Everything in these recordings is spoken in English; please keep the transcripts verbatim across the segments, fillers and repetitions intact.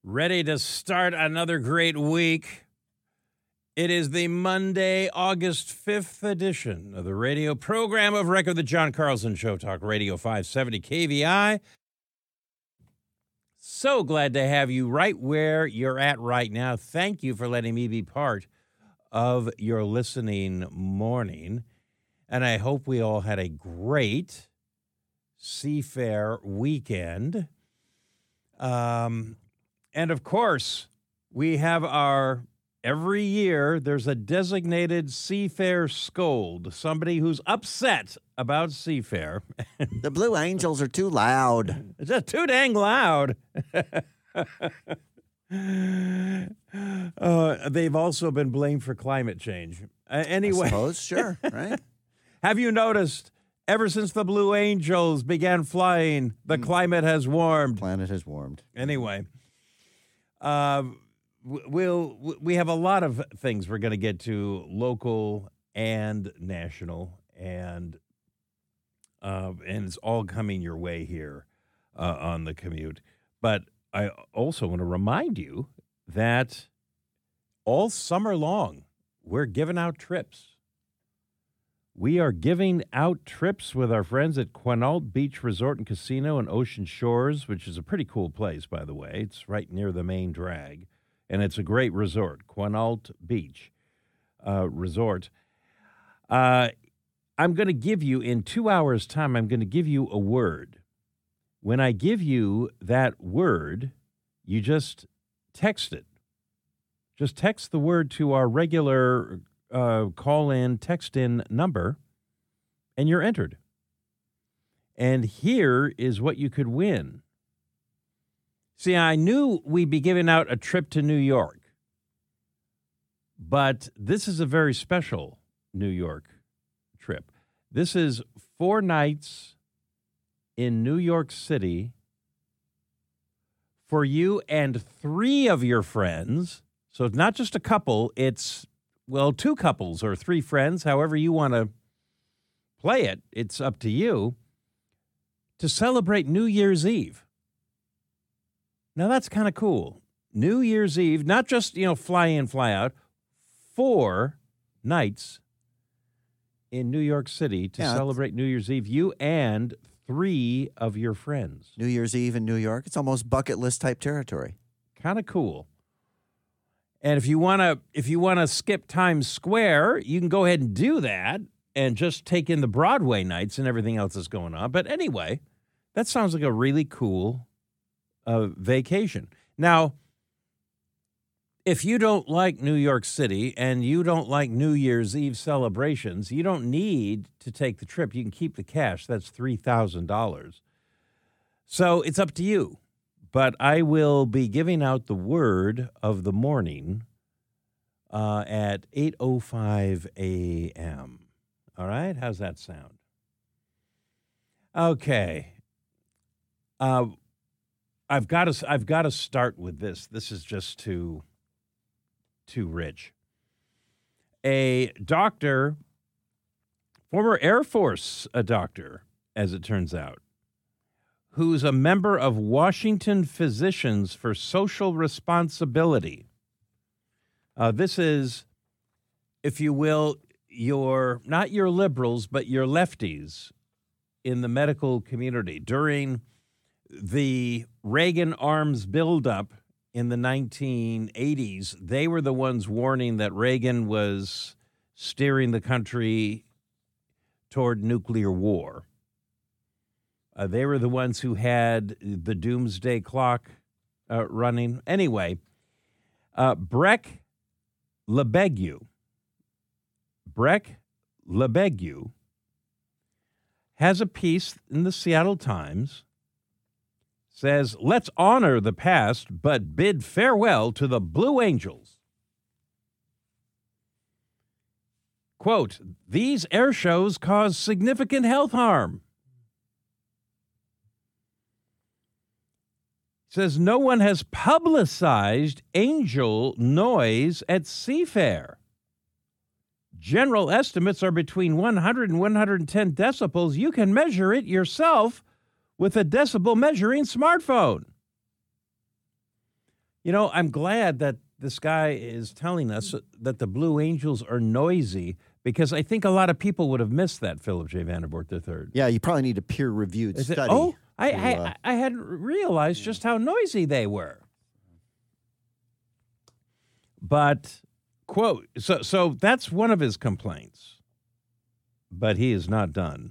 Ready to start another great week. It is the Monday, August fifth edition of the radio program of record, the John Carlson Show, Talk Radio five seventy K V I. So glad to have you right where you're at right now. Thank you for letting me be part of your listening morning. And I hope we all had a great Seafair weekend. Um... And, of course, we have our, every year, there's a designated Seafair scold, somebody who's upset about Seafair. The Blue Angels are too loud. It's just too dang loud. uh, they've also been blamed for climate change. Uh, anyway. I suppose, sure, right? Have you noticed, ever since the Blue Angels began flying, the mm. climate has warmed? Planet has warmed. Anyway. Uh, we'll, we have a lot of things we're going to get to, local and national, and uh, and it's all coming your way here uh, on the commute. But I also want to remind you that all summer long, we're giving out trips. We are giving out trips with our friends at Quinault Beach Resort and Casino in Ocean Shores, which is a pretty cool place, by the way. It's right near the main drag, and it's a great resort, Quinault Beach uh, Resort. Uh, I'm going to give you, in two hours' time, I'm going to give you a word. When I give you that word, you just text it. Just text the word to our regular Uh, call in, text in number, and you're entered. And here is what you could win. See, I knew we'd be giving out a trip to New York, but this is a very special New York trip. This is four nights in New York City for you and three of your friends. So it's not just a couple, it's Well, two couples or three friends, however you want to play it, it's up to you, to celebrate New Year's Eve. Now, that's kind of cool. New Year's Eve, not just, you know, fly in, fly out, four nights in New York City to yeah, celebrate New Year's Eve, you and three of your friends. New Year's Eve in New York, it's almost bucket list type territory. Kind of cool. And if you want to if you want to skip Times Square, you can go ahead and do that and just take in the Broadway nights and everything else that's going on. But anyway, that sounds like a really cool uh, vacation. Now, if you don't like New York City and you don't like New Year's Eve celebrations, you don't need to take the trip. You can keep the cash. That's three thousand dollars. So it's up to you. But I will be giving out the word of the morning uh, at eight oh five a.m. All right? How's that sound? Okay. Uh, I've got to I've got to start with this. This is just too too rich. A doctor, former Air Force a doctor, as it turns out, who's a member of Washington Physicians for Social Responsibility. Uh, this is, if you will, your not your liberals, but your lefties in the medical community. During the Reagan arms buildup in the nineteen eighties, they were the ones warning that Reagan was steering the country toward nuclear war. Uh, they were the ones who had the doomsday clock uh, running. Anyway, uh, Breck LeBegue, Breck LeBegue has a piece in the Seattle Times, says, let's honor the past, but bid farewell to the Blue Angels. Quote, these air shows cause significant health harm. Says no one has publicized angel noise at Seafair. General estimates are between one hundred and one hundred ten decibels. You can measure it yourself with a decibel measuring smartphone. You know, I'm glad that this guy is telling us that the Blue Angels are noisy, because I think a lot of people would have missed that, Philip J. Vandervoort the third. Yeah, you probably need a peer-reviewed Is it- study. oh, I, to, I, uh, I hadn't realized just how noisy they were. But, quote, so, so that's one of his complaints. But he is not done.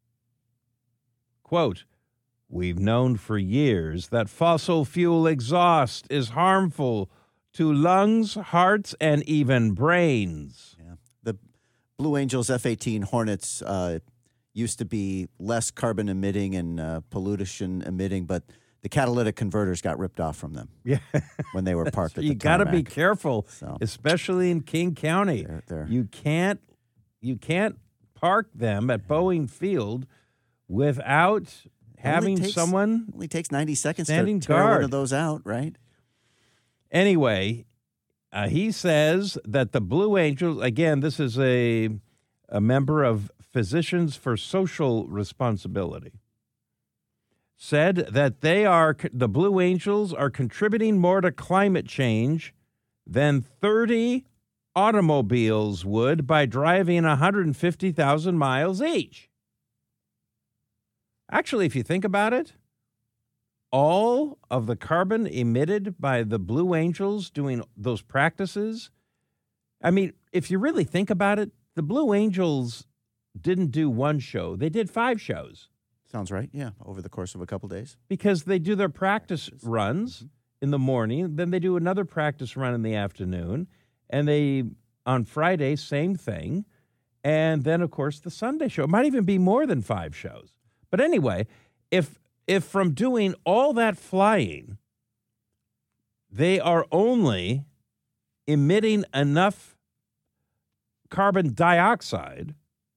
Quote, we've known for years that fossil fuel exhaust is harmful to lungs, hearts, and even brains. yeah. The Blue Angels F eighteen Hornets uh, used to be less carbon emitting and uh, pollution emitting, but the catalytic converters got ripped off from them Yeah. when they were parked at You the got to be tarmac. careful, So- especially in King County. They're- they're- You can't you can't park them at Boeing Field without having takes- someone. Only takes ninety seconds Standing to tear one guard. of those out, right? Anyway, uh, he says that the Blue Angels, again, this is a a member of Physicians for Social Responsibility, said that they are the Blue Angels are contributing more to climate change than thirty automobiles would by driving one hundred fifty thousand miles each. Actually, if you think about it, all of the carbon emitted by the Blue Angels doing those practices, I mean, if you really think about it, the Blue Angels didn't do one show. They did five shows Sounds right. Yeah, over the course of a couple days. because they do their practice runs in the morning, then they do another practice run in the afternoon, and they, on Friday, same thing, and then, of course, the Sunday show. It might even be more than five shows. But anyway, if if from doing all that flying, they are only emitting enough carbon dioxide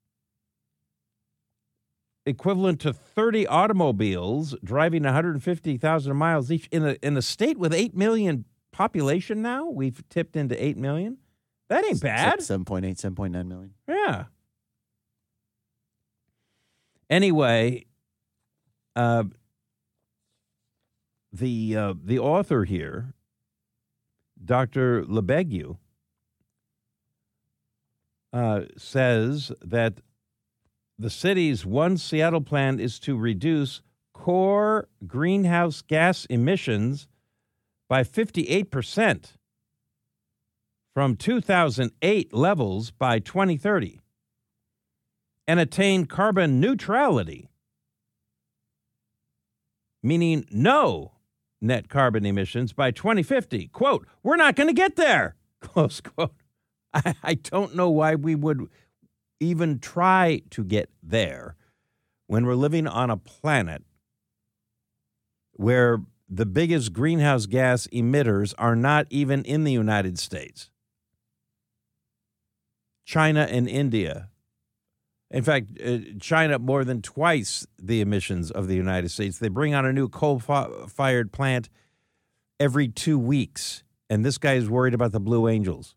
equivalent to thirty automobiles driving one hundred fifty thousand miles each in a in a state with eight million population now, we've tipped into eight million. That ain't bad. seven point eight, seven point nine million. Yeah. Anyway, uh, the uh, the author here, Doctor Lebegu, uh, says that the city's One Seattle plan is to reduce core greenhouse gas emissions by fifty-eight percent from two thousand eight levels by twenty thirty and attain carbon neutrality, meaning no net carbon emissions by twenty fifty. Quote, we're not going to get there, close quote. I, I don't know why we would even try to get there when we're living on a planet where the biggest greenhouse gas emitters are not even in the United States. China and India. In fact, uh, China more than twice the emissions of the United States. They bring on a new coal-fired plant every two weeks, and this guy is worried about the Blue Angels.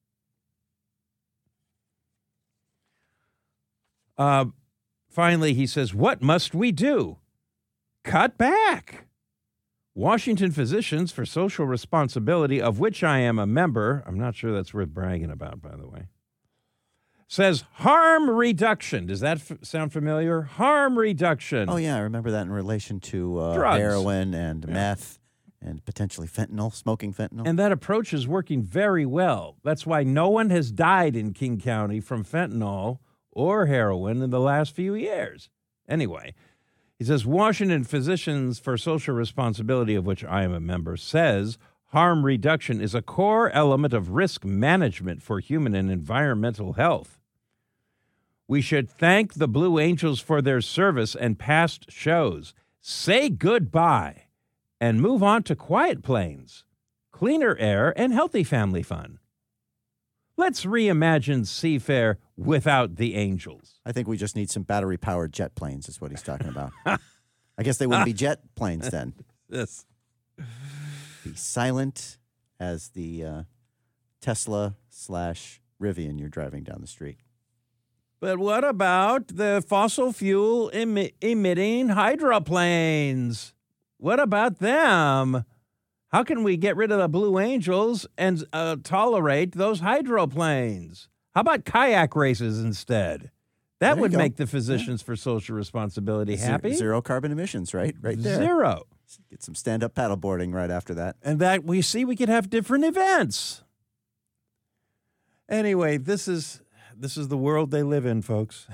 Uh, finally, he says, what must we do? Cut back. Washington Physicians for Social Responsibility, of which I am a member, I'm not sure that's worth bragging about, by the way, says harm reduction. Does that f- sound familiar? Harm reduction. Oh, yeah, I remember that in relation to uh, Drugs. heroin and Yeah. meth and potentially fentanyl, smoking fentanyl. And that approach is working very well. That's why no one has died in King County from fentanyl or heroin in the last few years. Anyway, he says Washington Physicians for Social Responsibility, of which I am a member, says harm reduction is a core element of risk management for human and environmental health. We should thank the Blue Angels for their service and past shows. Say goodbye and move on to quiet planes, cleaner air, and healthy family fun. Let's reimagine seafare without the Angels. I think we just need some battery-powered jet planes is what he's talking about. I guess they wouldn't be jet planes then. This. Be silent as the uh, Tesla slash Rivian you're driving down the street. But what about the fossil fuel emi- emitting hydroplanes? What about them? How can we get rid of the Blue Angels and uh, tolerate those hydroplanes? How about kayak races instead? That There you would go. make the Physicians for Social Responsibility Zero- happy. Zero carbon emissions, right? Right there. Zero. Get some stand-up paddleboarding right after that. And that we see we could have different events. Anyway, this is this is the world they live in, folks.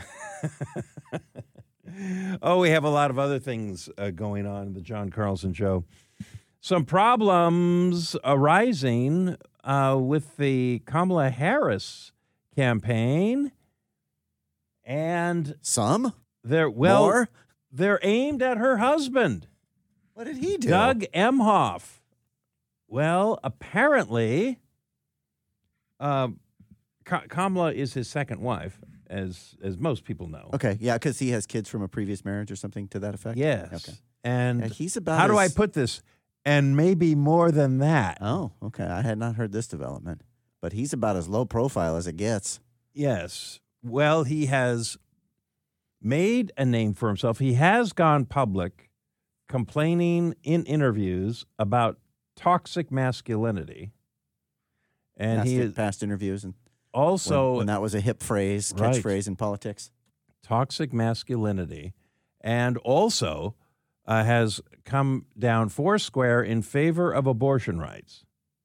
Oh, we have a lot of other things uh, going on in the John Carlson Show. Some problems arising uh, with the Kamala Harris campaign, and Some? they're well, More? they're aimed at her husband, What did he do? Doug Emhoff. Well, apparently, uh, Ka- Kamala is his second wife, as as most people know. Okay, yeah, because he has kids from a previous marriage or something to that effect? Yes. Okay. And Yeah, he's about how do I as- put this? And maybe more than that. Oh, okay. I had not heard this development. But he's about as low profile as it gets. Yes. Well, he has made a name for himself. He has gone public complaining in interviews about toxic masculinity. And past, he is past interviews and also when, when that was a hip phrase, Right. catchphrase in politics. toxic masculinity, and also uh, has come down foursquare in favor of abortion rights.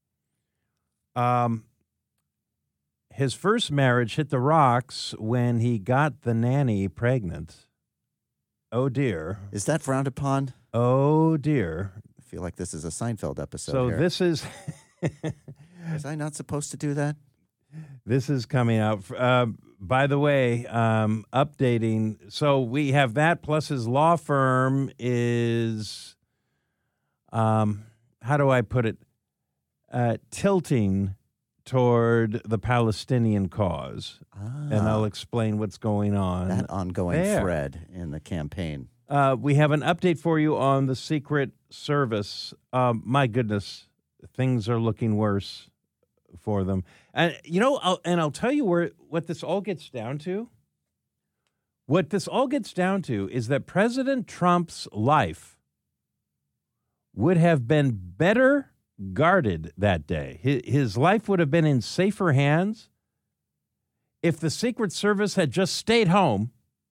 Um, his first marriage hit the rocks when he got the nanny pregnant. Oh dear. Is that frowned upon? Oh dear. I feel like this is a Seinfeld episode So here. this is Was I not supposed to do that? this is coming out. Uh, by the way, um, updating. So we have that, plus his law firm is, um, how do I put it, uh, tilting toward the Palestinian cause. Ah, And I'll explain what's going on. that ongoing there. thread in the campaign. Uh, we have an update for you on the Secret Service. Um, my goodness, things are looking worse for them. And you know, I'll, and I'll tell you where what this all gets down to. What this all gets down to is that President Trump's life would have been better guarded that day. His, his life would have been in safer hands if the Secret Service had just stayed home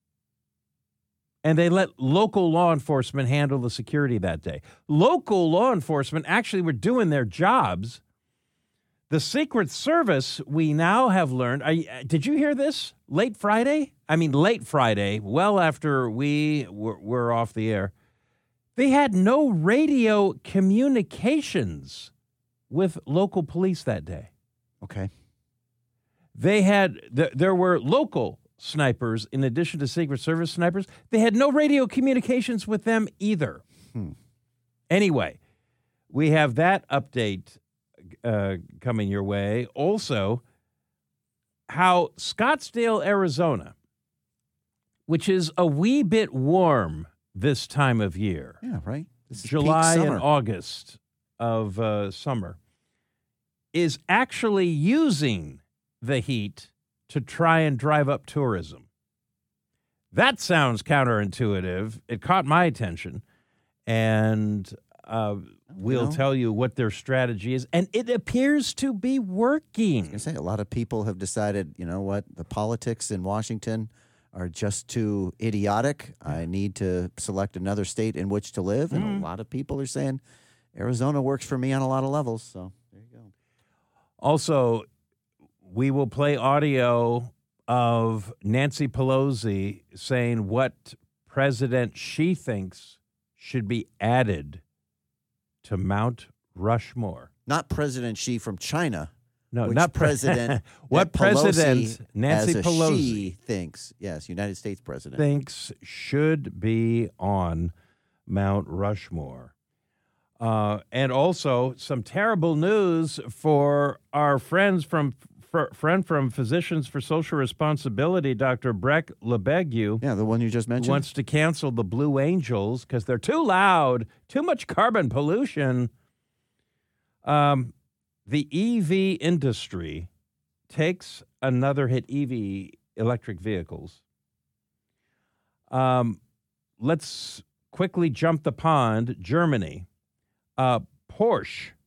and they let local law enforcement handle the security that day. Local law enforcement actually were doing their jobs. The Secret Service, we now have learned, are you, did you hear this? Late Friday? I mean, late Friday, well after we were, were off the air. They had no radio communications with local police that day. Okay. They had, th- there were local snipers in addition to Secret Service snipers. They had no radio communications with them either. Hmm. Anyway, we have that update uh, coming your way. Also, how Scottsdale, Arizona, which is a wee bit warm this time of year, Yeah, right. This is peak July summer. and August of uh, summer, is actually using the heat to try and drive up tourism. That sounds counterintuitive. It caught my attention, and uh, we'll know. tell you what their strategy is, and it appears to be I working. can say a lot of people have decided, you know what, the politics in Washington are just too idiotic. I need to select another state in which to live. And Mm. a lot of people are saying Arizona works for me on a lot of levels. So there you go. Also, we will play audio of Nancy Pelosi saying what president she thinks should be added to Mount Rushmore. Not President Xi from China. No, which not pre- president. what that Pelosi, president Nancy as a Pelosi she thinks? Yes, United States president. thinks should be on Mount Rushmore. Uh, and also some terrible news for our friends from fr- friend from Physicians for Social Responsibility, Doctor Breck Lebegu. Yeah, the one you just mentioned. Wants to cancel the Blue Angels because they're too loud, too much carbon pollution. Um, the E V industry takes another hit. E V, electric vehicles. Um, let's quickly jump the pond. Germany. Uh, Porsche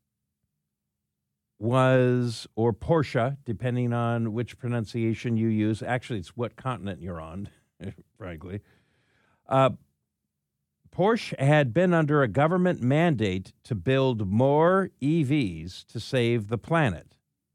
was, or Porsche, depending on which pronunciation you use. Actually, it's what continent you're on, frankly. Uh, Porsche had been under a government mandate to build more E Vs to save the planet.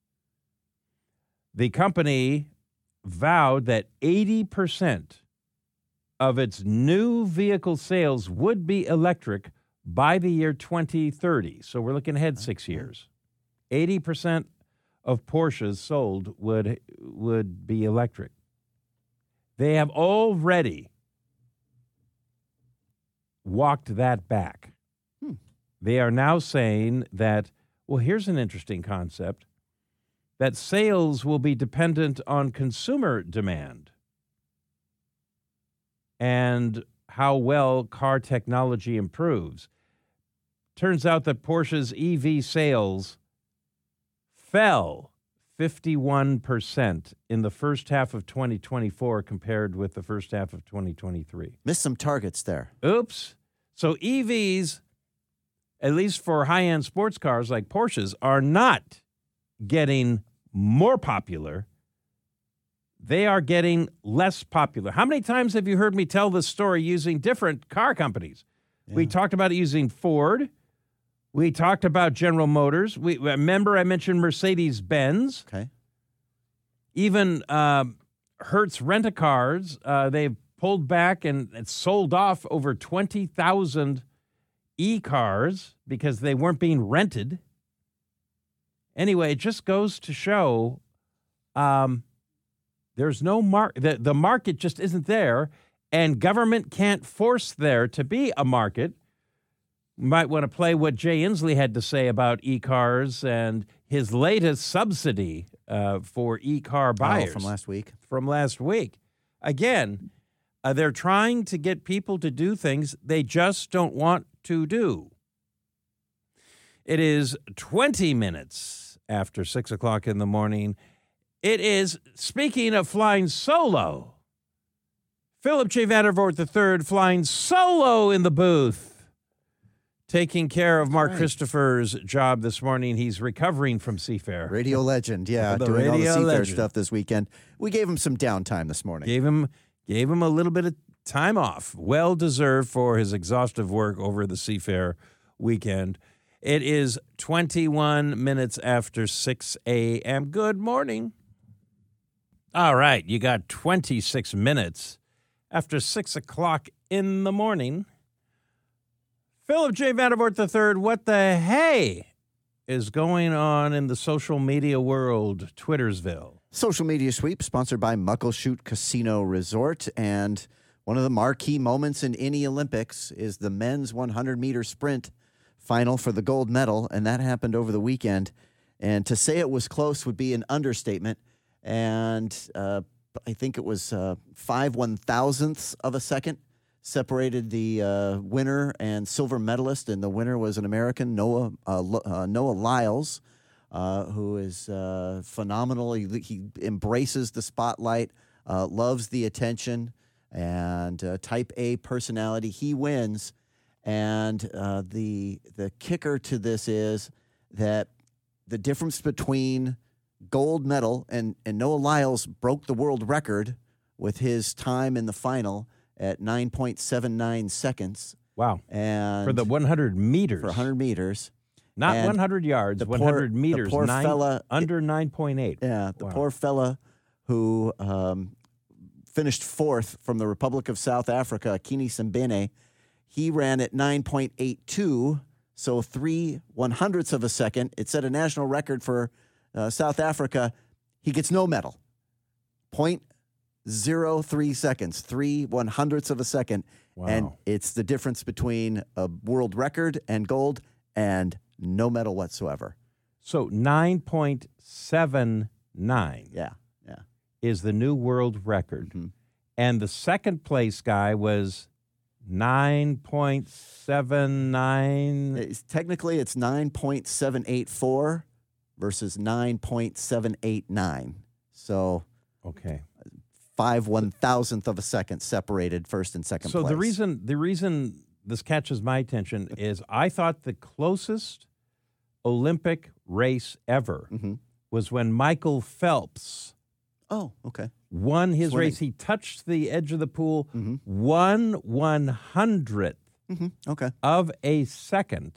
The company vowed that eighty percent of its new vehicle sales would be electric by the year twenty thirty. So we're looking ahead six years. eighty percent of Porsches sold would, would be electric. They have already walked that back. Hmm. They are now saying that, well, here's an interesting concept, that sales will be dependent on consumer demand and how well car technology improves. Turns out that Porsche's E V sales fell fifty-one percent in the first half of twenty twenty-four compared with the first half of twenty twenty-three. Missed some targets there. Oops. So E Vs, at least for high-end sports cars like Porsches, are not getting more popular. They are getting less popular. How many times have you heard me tell this story using different car companies? Yeah. We talked about it using Ford. We talked about General Motors. We remember I mentioned Mercedes-Benz. Okay. Even uh, Hertz Rent-A-Cars, uh, they've pulled back and, and sold off over twenty thousand e-cars because they weren't being rented. Anyway, it just goes to show um, there's no mark. The, the market just isn't there, and government can't force there to be a market. You might want to play what Jay Inslee had to say about e-cars and his latest subsidy uh, for e-car buyers. Oh, from last week. From last week. Again, uh, they're trying to get people to do things they just don't want to do. It is twenty minutes after six o'clock in the morning. It is, speaking of flying solo, Philip J. Vandervoort the third flying solo in the booth, taking care of Mark right. Christopher's job this morning. He's recovering from Seafair. Radio legend, yeah, the doing radio all the Seafair legend. stuff this weekend. We gave him some downtime this morning. Gave him, gave him a little bit of time off. Well-deserved for his exhaustive work over the Seafair weekend. It is twenty-one minutes after six a.m. Good morning. All right, you got twenty-six minutes after six o'clock in the morning. Philip J. Vandervoort the third, what the hey is going on in the social media world, Twittersville? Social Media Sweep, sponsored by Muckleshoot Casino Resort. And one of the marquee moments in any Olympics is the men's one hundred meter sprint final for the gold medal, and that happened over the weekend. And to say it was close would be an understatement. And uh, I think it was uh, five one-thousandths of a second separated the uh, winner and silver medalist, and the winner was an American, Noah uh, uh, Noah Lyles, uh, who is uh, phenomenal. He, he embraces the spotlight, uh, loves the attention, and uh, type A personality. He wins. And uh, the the kicker to this is that the difference between gold medal and, and Noah Lyles broke the world record with his time in the final at nine point seven nine seconds. Wow. And for the one hundred meters. For one hundred meters. Not and one hundred yards, the one hundred poor, meters. The poor nine, fella. Under nine point eight. Yeah, the wow. poor fella who um, finished fourth from the Republic of South Africa, Kini Simbine. He ran at nine point eight two, so three one-hundredths of a second. It set a national record for uh, South Africa. He gets no medal. point zero three seconds, three one-hundredths of a second. Wow. And it's the difference between a world record and gold and no medal whatsoever. So nine point seven nine yeah, yeah. is the new world record. Mm-hmm. And the second place guy was nine point seven nine. It's, technically, it's nine point seven eight four versus nine point seven eight nine. So, okay, five one thousandth of a second separated first and second so place. So the reason the reason this catches my attention is I thought the closest Olympic race ever Mm-hmm. was when Michael Phelps Oh, okay. won his Swimming. race. He touched the edge of the pool, Mm-hmm. one one hundredth Mm-hmm. Okay. of a second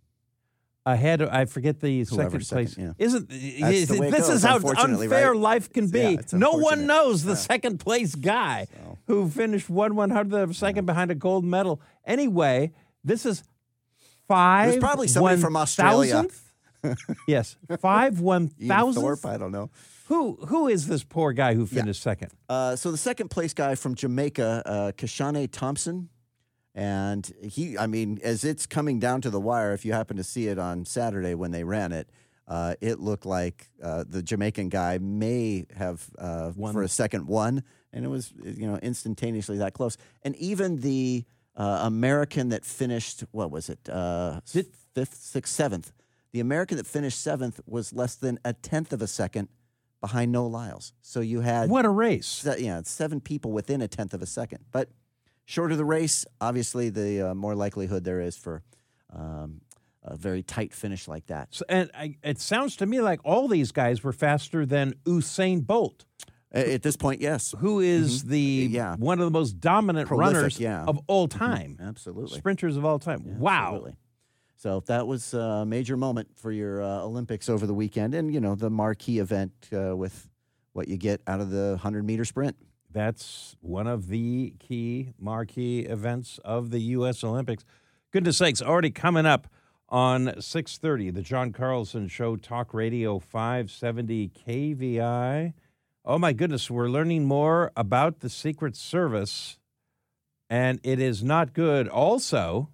ahead of, I forget the second Whoever's place. second, Isn't That's the way it this goes, is how unfortunately, unfair right? life can be? Yeah, it's No one unfortunate. knows the Yeah. second place guy So. who finished one one hundredth of a second behind a gold medal. Anyway, this is five. It was probably somebody from Australia. one-thousandth? Yes, five one Ian thousandth. Thorpe, I don't know. Who who is this poor guy who finished second? Uh, so the second place guy from Jamaica, uh, Kashane Thompson, and he, I mean, as it's coming down to the wire, if you happen to see it on Saturday when they ran it, uh, it looked like uh, the Jamaican guy may have uh, Won. for a second won, and it was, you know, instantaneously that close. And even the uh, American that finished, what was it, uh, Did- fifth, sixth, seventh, the American that finished seventh was less than a tenth of a second behind Noah Lyles. So you had What a race! se- yeah, it's seven people within a tenth of a second. But shorter the race, obviously, the uh, more likelihood there is for um, a very tight finish like that. So, and I, it sounds to me like all these guys were faster than Usain Bolt, A- At this point, yes. who is the Yeah. one of the most dominant Prolific, runners yeah. of all time, Absolutely. sprinters of all time. Yeah, wow! absolutely. So that was a major moment for your uh, Olympics over the weekend, and you know the marquee event uh, with what you get out of the hundred meter sprint. That's one of the key marquee events of the U S Olympics. Goodness sakes, already coming up on six thirty, the John Carlson Show, Talk Radio five seventy K V I. Oh, my goodness, we're learning more about the Secret Service, and it is not good. Also,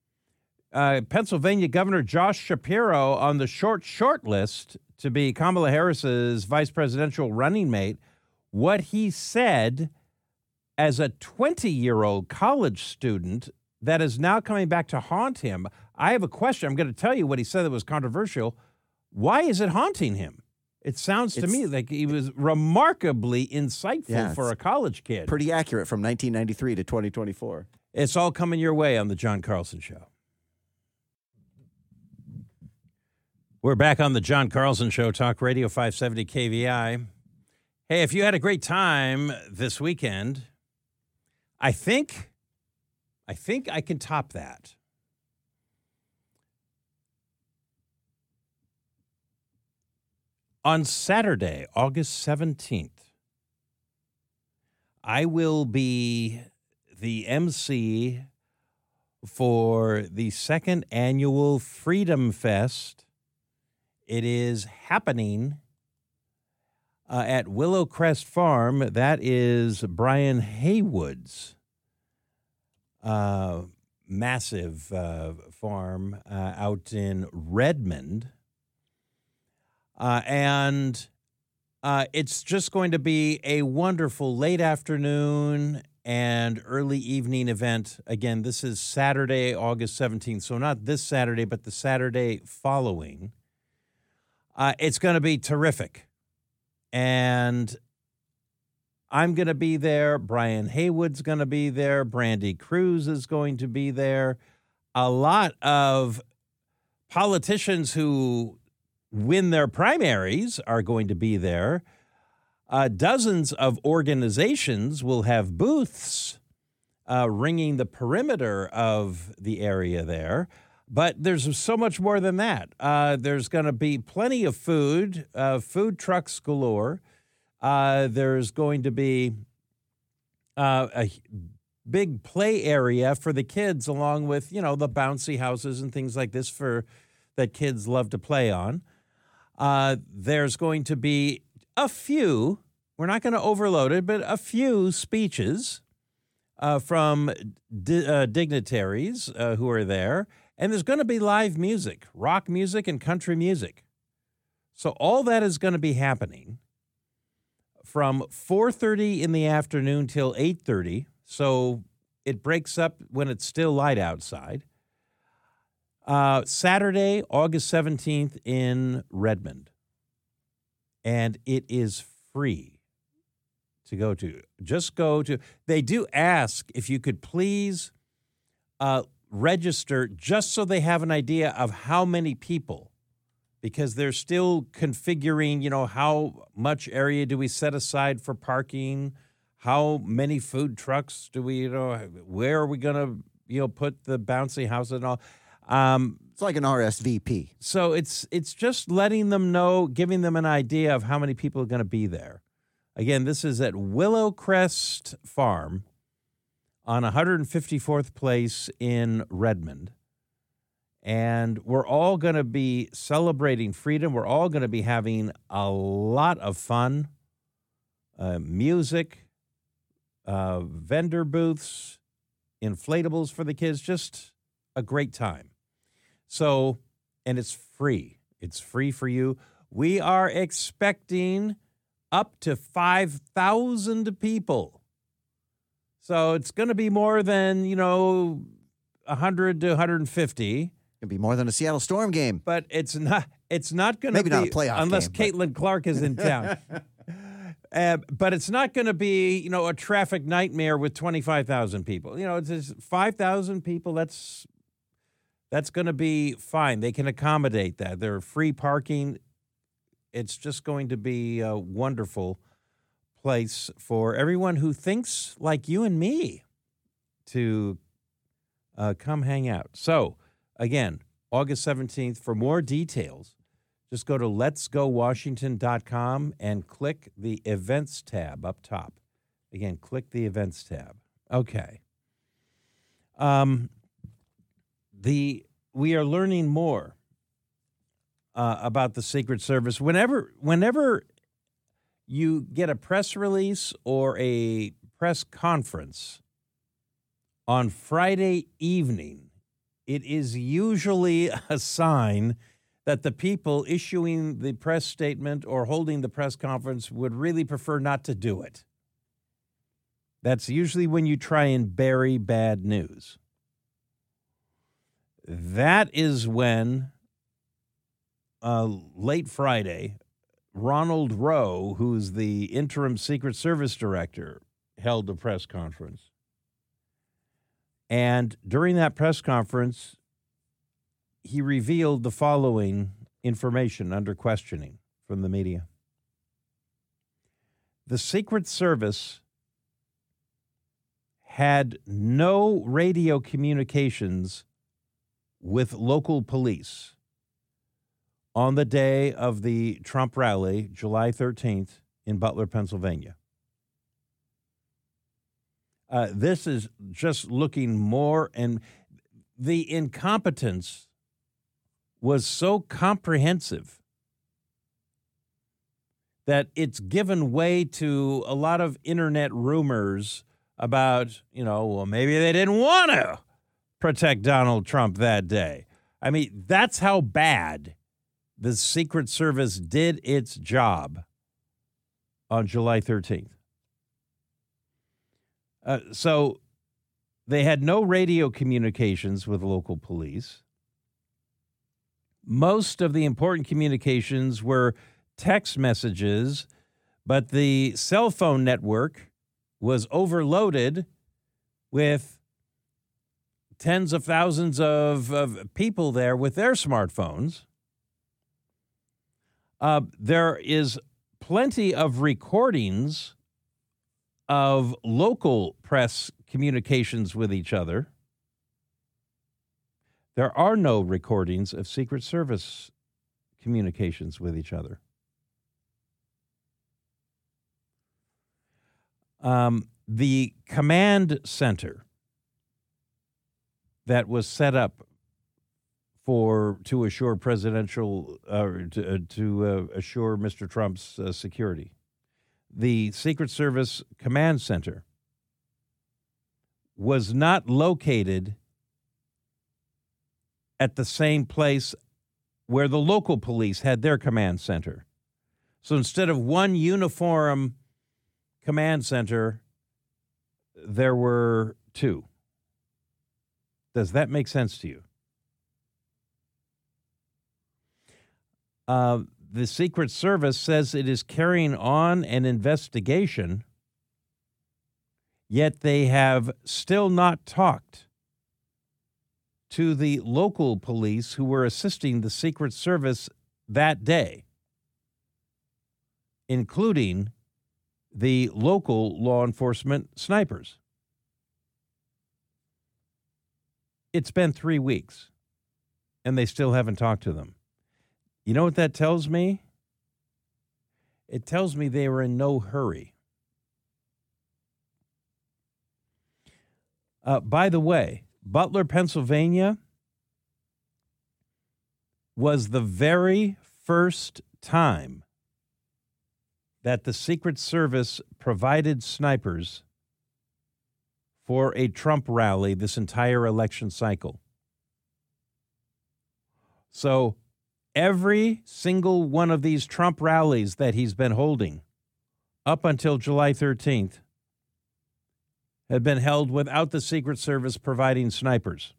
uh, Pennsylvania Governor Josh Shapiro on the short, short list to be Kamala Harris's vice presidential running mate. What he said as a twenty-year-old college student that is now coming back to haunt him. I have a question. I'm going to tell you what he said that was controversial. Why is it haunting him? It sounds to It's- me like he was remarkably insightful Yeah, for it's a college kid. Pretty accurate from nineteen ninety-three to twenty twenty-four. It's all coming your way on the John Carlson Show. We're back on the John Carlson Show, Talk Radio five seventy K V I. Hey, if you had a great time this weekend, I think, I think I can top that. On Saturday, August seventeenth, I will be the M C for the second annual Freedom Fest. It is happening uh, at Willow Crest Farm. That is Brian Haywood's uh, massive uh, farm uh, out in Redmond. Uh, and uh, it's just going to be a wonderful late afternoon and early evening event. Again, this is Saturday, August seventeenth. So not this Saturday, but the Saturday following. Uh, it's going to be terrific. And I'm going to be there. Brian Haywood's going to be there. Brandy Cruz is going to be there. A lot of politicians who win their primaries are going to be there. Uh, dozens of organizations will have booths uh, ringing the perimeter of the area there. But there's so much more than that. Uh, there's going to be plenty of food, uh, food trucks galore. Uh, there's going to be uh, a big play area for the kids, along with, you know, the bouncy houses and things like this for that kids love to play on. Uh, there's going to be a few, we're not going to overload it, but a few speeches uh, from di- uh, dignitaries uh, who are there. And there's going to be live music, rock music and country music. So all that is going to be happening from four thirty in the afternoon till eight thirty. So it breaks up when it's still light outside. Uh, Saturday, August seventeenth in Redmond. And it is free to go to. Just go to. They do ask if you could please uh, register just so they have an idea of how many people because they're still configuring, you know, how much area do we set aside for parking? How many food trucks do we, you know, where are we going to, you know, put the bouncy house and all? Um, It's like an R S V P. so it's it's just letting them know, giving them an idea of how many people are going to be there. Again, this is at Willow Crest Farm on one hundred fifty-fourth Place in Redmond. And we're all going to be celebrating freedom. We're all going to be having a lot of fun, uh, music, uh, vendor booths, inflatables for the kids, just a great time. So, and it's free. It's free for you. We are expecting up to five thousand people. So it's going to be more than, you know, one hundred to one hundred fifty. It'd be more than a Seattle Storm game. But it's not It's not going to be. Maybe not a playoff unless game, Caitlin Clark is in town. Uh, but it's not going to be, you know, a traffic nightmare with twenty-five thousand people. You know, it's just five thousand people. That's that's going to be fine. They can accommodate that. There are free parking. It's just going to be a wonderful place for everyone who thinks like you and me to uh, come hang out. So, again, August seventeenth, for more details, just go to lets go washington dot com and click the events tab up top. Again, click the events tab. Okay. Um, the we are learning more uh, about the Secret Service. Whenever, whenever you get a press release or a press conference on Friday evening, it is usually a sign that the people issuing the press statement or holding the press conference would really prefer not to do it. That's usually when you try and bury bad news. That is when, uh, late Friday, Ronald Rowe, who's the interim Secret Service director, held a press conference. And during that press conference, he revealed the following information under questioning from the media. The Secret Service had no radio communications with local police on the day of the Trump rally, July thirteenth, in Butler, Pennsylvania. Uh, this is just looking more, and the incompetence was so comprehensive that it's given way to a lot of internet rumors about, you know, well, maybe they didn't want to protect Donald Trump that day. I mean, that's how bad the Secret Service did its job on July thirteenth. Uh, so they had no radio communications with local police. Most of the important communications were text messages, but the cell phone network was overloaded with tens of thousands of, of people there with their smartphones. Uh, there is plenty of recordings of local press communications with each other. There are no recordings of Secret Service communications with each other. Um, the command center that was set up for to assure presidential uh, to, uh, to uh, assure Mister Trump's uh, security, the Secret Service command center was not located at the same place where the local police had their command center. So instead of one uniform command center, there were two. Does that make sense to you? Uh, the Secret Service says it is carrying on an investigation, yet they have still not talked to the local police who were assisting the Secret Service that day, including the local law enforcement snipers. It's been three weeks, and they still haven't talked to them. You know what that tells me? It tells me they were in no hurry. Uh, by the way, Butler, Pennsylvania was the very first time that the Secret Service provided snipers for a Trump rally this entire election cycle. So every single one of these Trump rallies that he's been holding up until July thirteenth had been held without the Secret Service providing snipers.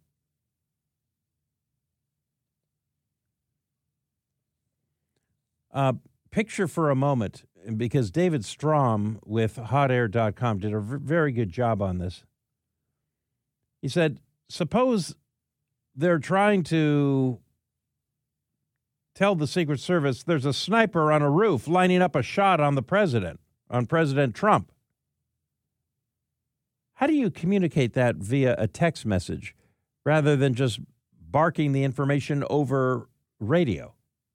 Uh, picture for a moment, because David Strom with hot air dot com did a v- very good job on this. He said, suppose they're trying to tell the Secret Service there's a sniper on a roof lining up a shot on the president, on President Trump. How do you communicate that via a text message rather than just barking the information over radio?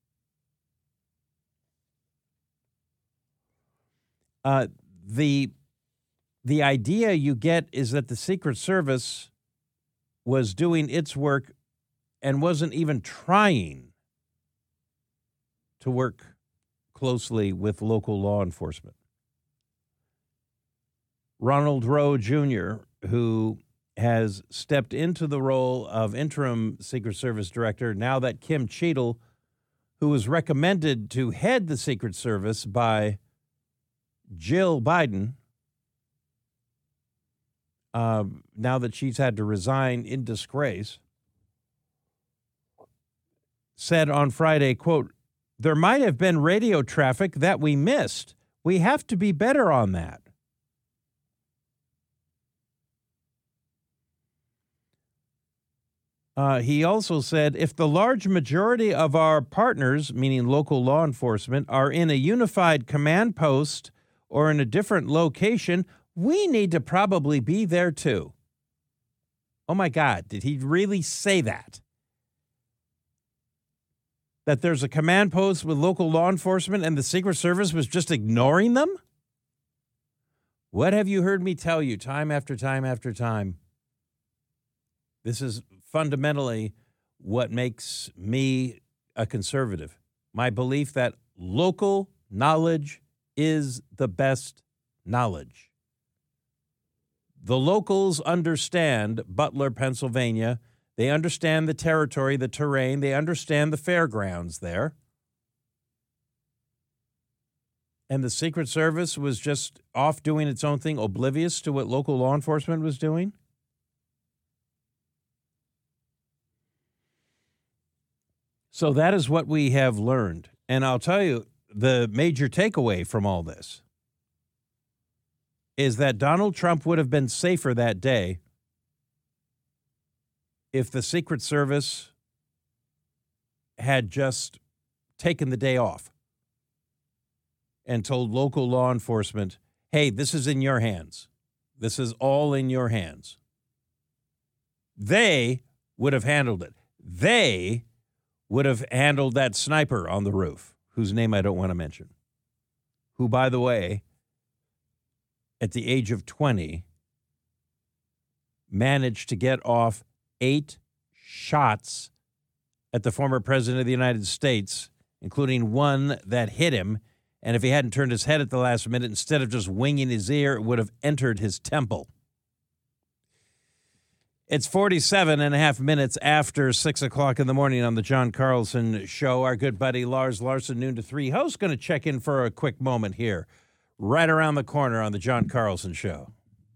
Uh, the the idea you get is that the Secret Service was doing its work and wasn't even trying to work closely with local law enforcement. Ronald Rowe Junior, who has stepped into the role of interim Secret Service director now that Kim Cheadle, who was recommended to head the Secret Service by Jill Biden, uh, now that she's had to resign in disgrace, said on Friday, quote, "There might have been radio traffic that we missed. We have to be better on that." Uh, he also said, if the large majority of our partners, meaning local law enforcement, are in a unified command post or in a different location, we need to probably be there too. Oh my God, did he really say that? That there's a command post with local law enforcement and the Secret Service was just ignoring them? What have you heard me tell you time after time after time? This is fundamentally what makes me a conservative. My belief that local knowledge is the best knowledge. The locals understand Butler, Pennsylvania. They understand the territory, the terrain. They understand the fairgrounds there. And the Secret Service was just off doing its own thing, oblivious to what local law enforcement was doing. So that is what we have learned. And I'll tell you, the major takeaway from all this is that Donald Trump would have been safer that day if the Secret Service had just taken the day off and told local law enforcement, hey, this is in your hands. This is all in your hands. They would have handled it. They would have handled that sniper on the roof, whose name I don't want to mention, who, by the way, at the age of twenty, managed to get off eight shots at the former president of the United States, including one that hit him. And if he hadn't turned his head at the last minute, instead of just winging his ear, it would have entered his temple. It's forty-seven and a half minutes after six o'clock in the morning on the John Carlson Show. Our good buddy Lars Larson, noon to three, host, going to check in for a quick moment here, right around the corner on the John Carlson Show.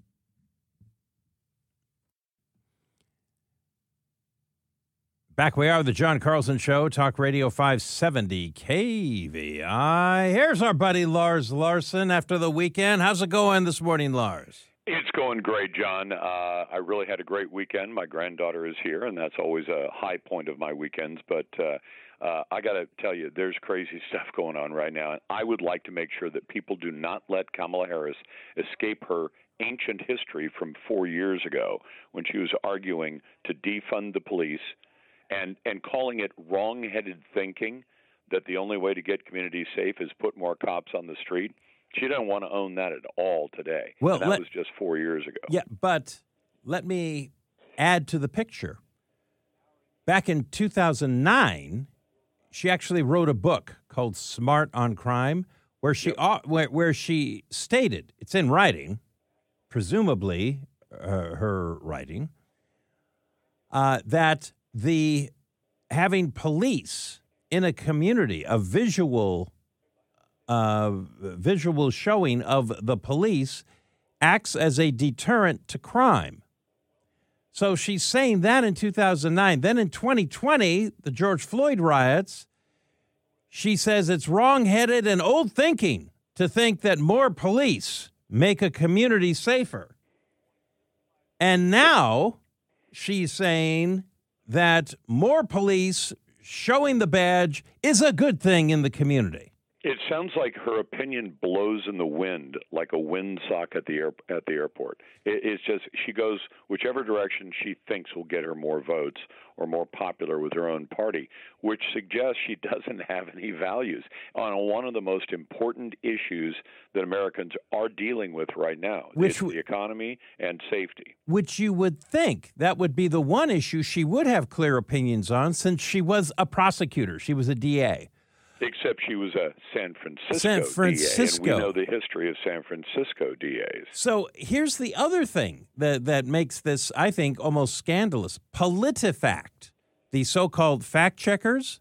Back we are, the John Carlson Show, Talk Radio five seventy K V I. Here's our buddy Lars Larson after the weekend. How's it going this morning, Lars? It's going great, John. Uh, I really had a great weekend. My granddaughter is here, and that's always a high point of my weekends. But uh, uh, I got to tell you, there's crazy stuff going on right now. And I would like to make sure that people do not let Kamala Harris escape her ancient history from four years ago when she was arguing to defund the police and, and calling it wrong-headed thinking that the only way to get communities safe is put more cops on the street. She doesn't want to own that at all today. Well, and that let, was just four years ago. Yeah, but let me add to the picture. Back in two thousand nine, she actually wrote a book called Smart on Crime, where she yep. where, where she stated, it's in writing, presumably uh, her writing, uh, that the having police in a community, a visual uh, visual showing of the police, acts as a deterrent to crime. So she's saying that in two thousand nine. Then in twenty twenty, the George Floyd riots, she says it's wrong-headed and old thinking to think that more police make a community safer. And now she's saying that more police showing the badge is a good thing in the community. It sounds like her opinion blows in the wind, like a windsock at the air, at the airport. It, it's just she goes whichever direction she thinks will get her more votes or more popular with her own party, which suggests she doesn't have any values on one of the most important issues that Americans are dealing with right now, which the economy and safety. Which you would think that would be the one issue she would have clear opinions on, since she was a prosecutor. She was a D A. Except she was a San Francisco, San Francisco. D A, and we know the history of San Francisco D As. So here's the other thing that, that makes this, I think, almost scandalous. PolitiFact, the so-called fact checkers,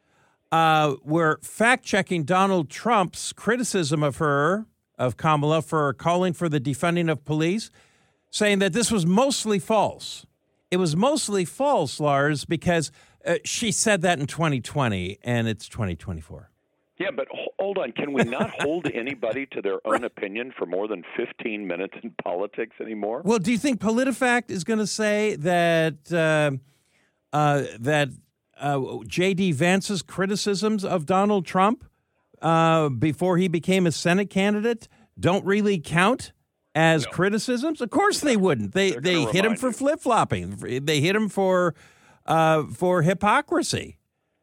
uh, were fact-checking Donald Trump's criticism of her, of Kamala, for calling for the defunding of police, saying that this was mostly false. It was mostly false, Lars, because Uh, she said that in twenty twenty, and it's twenty twenty-four. Yeah, but hold on. Can we not hold anybody to their own opinion for more than fifteen minutes in politics anymore? Well, do you think PolitiFact is going to say that uh, uh, that uh, J D. Vance's criticisms of Donald Trump uh, before he became a Senate candidate don't really count as no. criticisms? Of course they wouldn't. They they hit him for flip-flopping. They hit him for... Uh, for hypocrisy.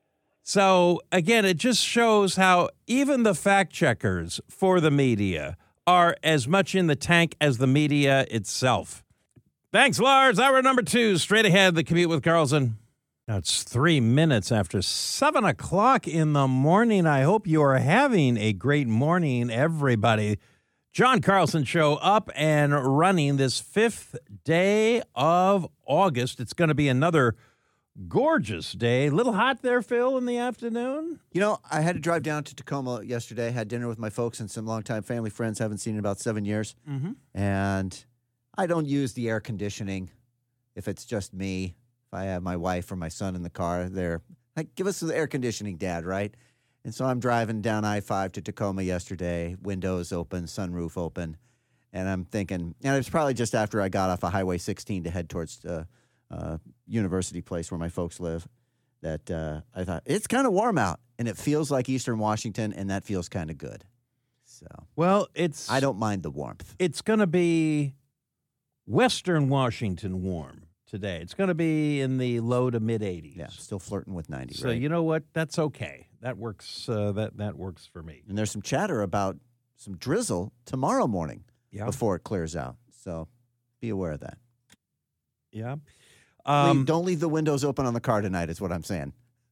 So, again, it just shows how even the fact checkers for the media are as much in the tank as the media itself. Thanks, Lars. Hour number two, straight ahead, The Commute with Carlson. Now, it's three minutes after seven o'clock in the morning. I hope you are having a great morning, everybody. John Carlson Show up and running this fifth day of August. It's going to be another gorgeous day. A little hot there, Phil, in the afternoon? You know, I had to drive down to Tacoma yesterday. Had dinner with my folks and some longtime family friends. Haven't seen in about seven years. Mm-hmm. And I don't use the air conditioning if it's just me. If I have my wife or my son in the car, they're like, give us the air conditioning, Dad, right? And so I'm driving down I five to Tacoma yesterday, windows open, sunroof open. And I'm thinking, and it was probably just after I got off of Highway sixteen to head towards uh, uh, University Place where my folks live, that uh, I thought, it's kind of warm out. And it feels like Eastern Washington, and that feels kind of good. So, well, it's I don't mind the warmth. It's going to be Western Washington warm today. It's going to be in the low to mid eighties. Yeah, still flirting with ninety. So right? You know what? That's okay. That works. Uh, that that works for me. And there's some chatter about some drizzle tomorrow morning yeah. before it clears out. So be aware of that. Yeah. Um, don't leave the windows open on the car tonight. Is what I'm saying.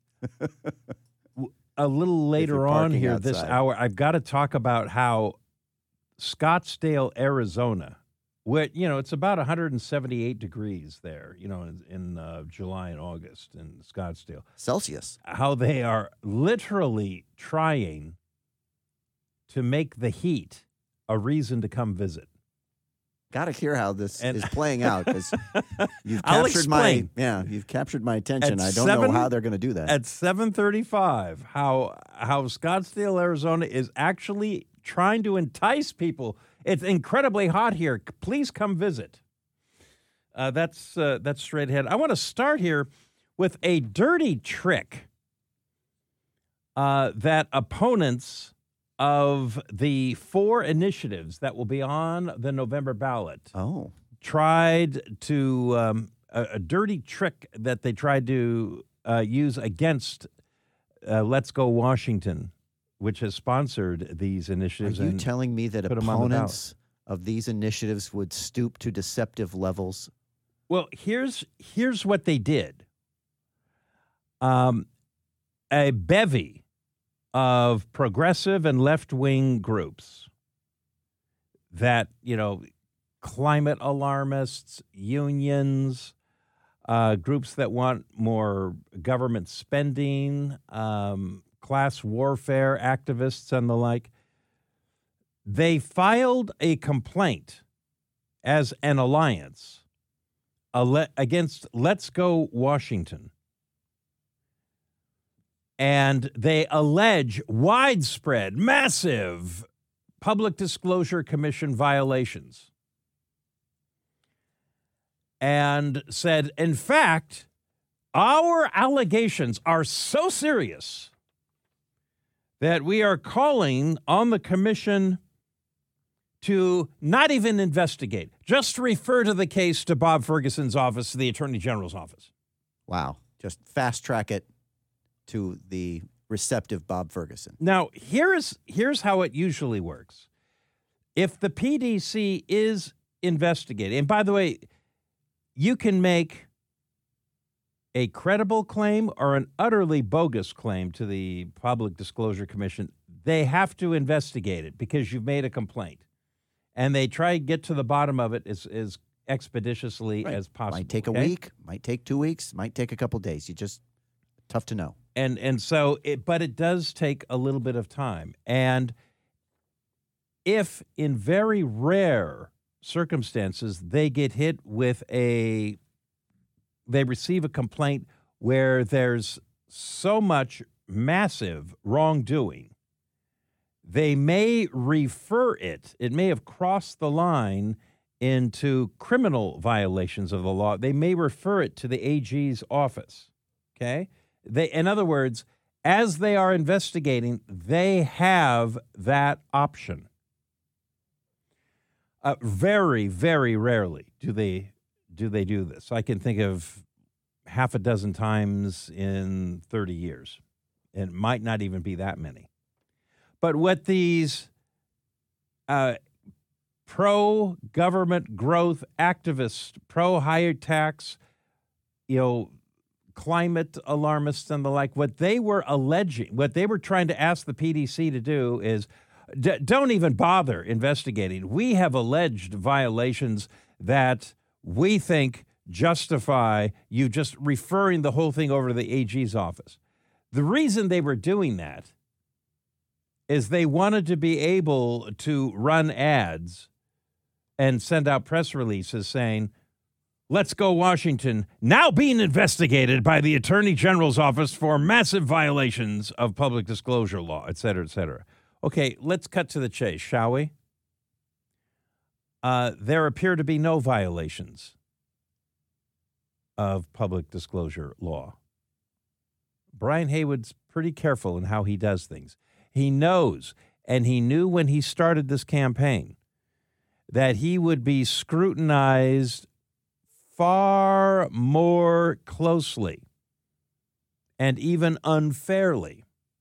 A little later on here outside. This hour, I've got to talk about how Scottsdale, Arizona, where, you know, it's about one hundred seventy-eight degrees there, you know, in, in uh, July and August in Scottsdale. Celsius. How they are literally trying to make the heat a reason to come visit. Got to hear how this and, is playing out, because you've I'll captured explain. my yeah, you've captured my attention. At I don't seven, know how they're going to do that. At seven thirty-five, how how Scottsdale, Arizona is actually trying to entice people. It's incredibly hot here. Please come visit. Uh, that's uh, that's straight ahead. I want to start here with a dirty trick uh, that opponents of the four initiatives that will be on the November ballot Oh. tried to, um, a, a dirty trick that they tried to uh, use against uh, Let's Go Washington, which has sponsored these Are initiatives. you and telling me that put 'em on the ballot. opponents of these initiatives would stoop to deceptive levels? Well, here's here's what they did. Um, a bevy of progressive and left-wing groups that, you know, climate alarmists, unions, uh, groups that want more government spending, um, class warfare activists and the like, they filed a complaint as an alliance ale- against Let's Go Washington. And they allege widespread, massive Public Disclosure Commission violations. And said, in fact, our allegations are so serious that we are calling on the commission to not even investigate, just refer to the case to Bob Ferguson's office, the Attorney General's office. Wow. Just fast track it to the receptive Bob Ferguson. Now, here's here's how it usually works. If the P D C is investigating, and by the way, you can make a credible claim or an utterly bogus claim to the Public Disclosure Commission. They have to investigate it because you've made a complaint. And they try to get to the bottom of it as, as expeditiously Right. as possible. Might take a okay? week, might take two weeks, might take a couple days. You just, tough to know. And and so, it, but it does take a little bit of time. And if in very rare circumstances they get hit with a, they receive a complaint where there's so much massive wrongdoing, they may refer it, it may have crossed the line into criminal violations of the law. They may refer it to the A G's office, okay? They, in other words, as they are investigating, they have that option. Uh, very, very rarely do they do they do this. I can think of half a dozen times in thirty years. It might not even be that many. But what these uh, pro-government growth activists, pro-higher tax, you know, climate alarmists and the like, what they were alleging, what they were trying to ask the P D C to do is d- don't even bother investigating. We have alleged violations that we think justify you just referring the whole thing over to the A G's office. The reason they were doing that is they wanted to be able to run ads and send out press releases saying, Let's Go Washington, now being investigated by the Attorney General's office for massive violations of public disclosure law, et cetera, et cetera. Okay, let's cut to the chase, shall we? Uh, there appear to be no violations of public disclosure law. Brian Haywood's pretty careful in how he does things. He knows, and he knew when he started this campaign, that he would be scrutinized far more closely and even unfairly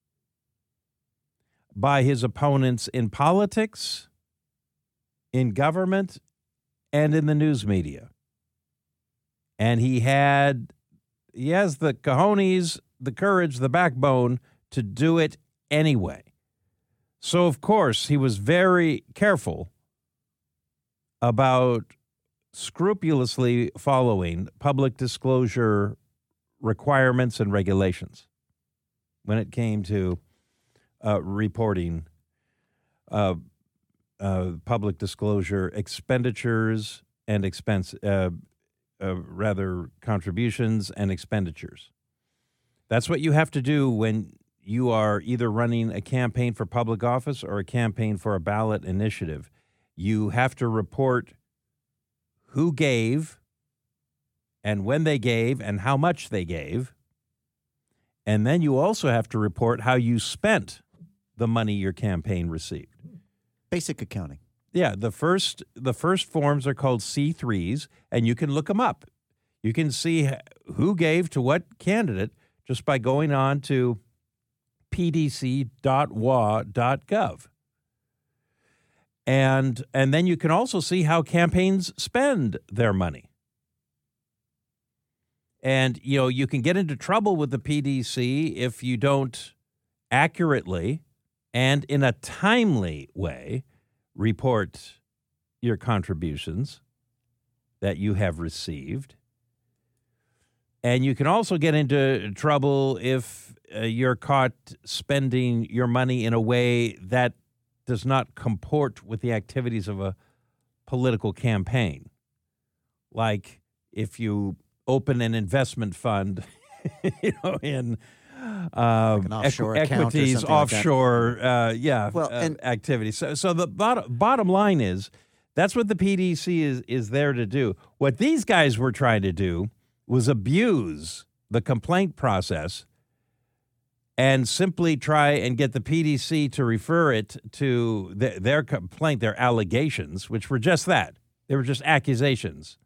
by his opponents in politics, in government, and in the news media. And he had, he has the cojones, the courage, the backbone to do it anyway. So, of course, he was very careful about scrupulously following public disclosure requirements and regulations when it came to uh, reporting uh, uh, public disclosure expenditures and expense, uh, uh, rather contributions and expenditures. That's what you have to do when you are either running a campaign for public office or a campaign for a ballot initiative. You have to report who gave and when they gave and how much they gave. And then you also have to report how you spent the money your campaign received. Basic accounting. Yeah, the first the first forms are called C threes, and you can look them up. You can see who gave to what candidate just by going on to p d c dot w a dot gov. And and then you can also see how campaigns spend their money. And, you know, you can get into trouble with the P D C if you don't accurately and in a timely way report your contributions that you have received. And you can also get into trouble if uh, you're caught spending your money in a way that does not comport with the activities of a political campaign. Like if you open an investment fund, you know, in uh, Like an offshore equ- account or equities, something like that. offshore, uh, yeah, Well, uh, and- activities. So, so the bottom bottom line is that's what the P D C is is there to do. What these guys were trying to do was abuse the complaint process and simply try and get the P D C to refer it to th- their complaint, their allegations, which were just that. They were just accusations.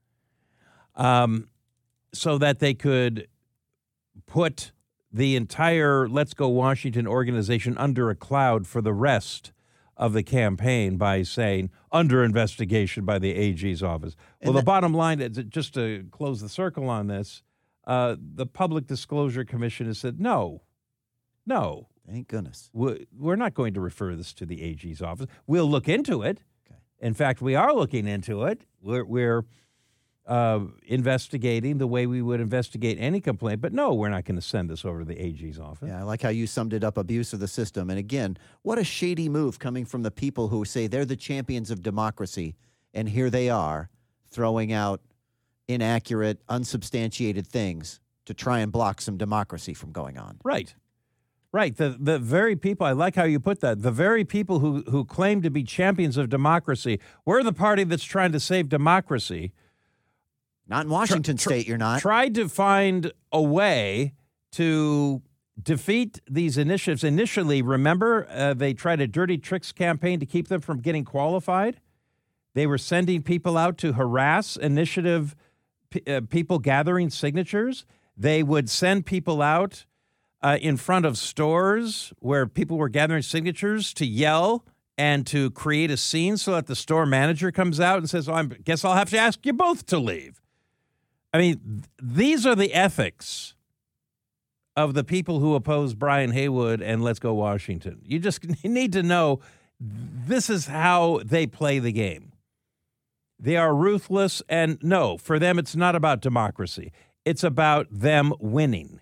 Um, so that they could put the entire Let's Go Washington organization under a cloud for the rest of the campaign by saying, under investigation by the A G's office. Well, And the that- bottom line is, just to close the circle on this, uh, the Public Disclosure Commission has said, no, no, Thank goodness. we- we're not going to refer this to the A G's office. We'll look into it. Okay. In fact, we are looking into it. We're, we're uh, investigating the way we would investigate any complaint. But no, we're not going to send this over to the A G's office. Yeah, I like how you summed it up, abuse of the system. And again, what a shady move coming from the people who say they're the champions of democracy. And here they are throwing out inaccurate, unsubstantiated things to try and block some democracy from going on. Right. Right. The the very people, I like how you put that, the very people who, who claim to be champions of democracy, we're the party that's trying to save democracy, Not in Washington tr- State, you're not. tried to find a way to defeat these initiatives. Initially, remember, uh, they tried a dirty tricks campaign to keep them from getting qualified. They were sending people out to harass initiative p- uh, people gathering signatures. They would send people out uh, in front of stores where people were gathering signatures to yell and to create a scene so that the store manager comes out and says, oh, I guess I'll have to ask you both to leave. I mean, th- these are the ethics of the people who oppose Brian Haywood and Let's Go Washington. You just need to know this is how they play the game. They are ruthless, and no, for them, it's not about democracy. It's about them winning.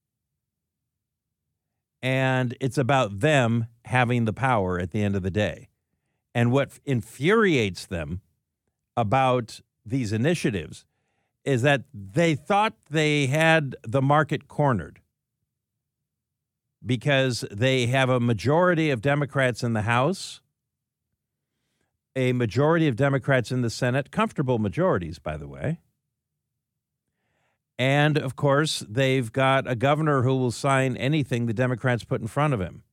And it's about them having the power at the end of the day. And what infuriates them about these initiatives is that they thought they had the market cornered because they have a majority of Democrats in the House, a majority of Democrats in the Senate, comfortable majorities, by the way. And, of course, they've got a governor who will sign anything the Democrats put in front of him.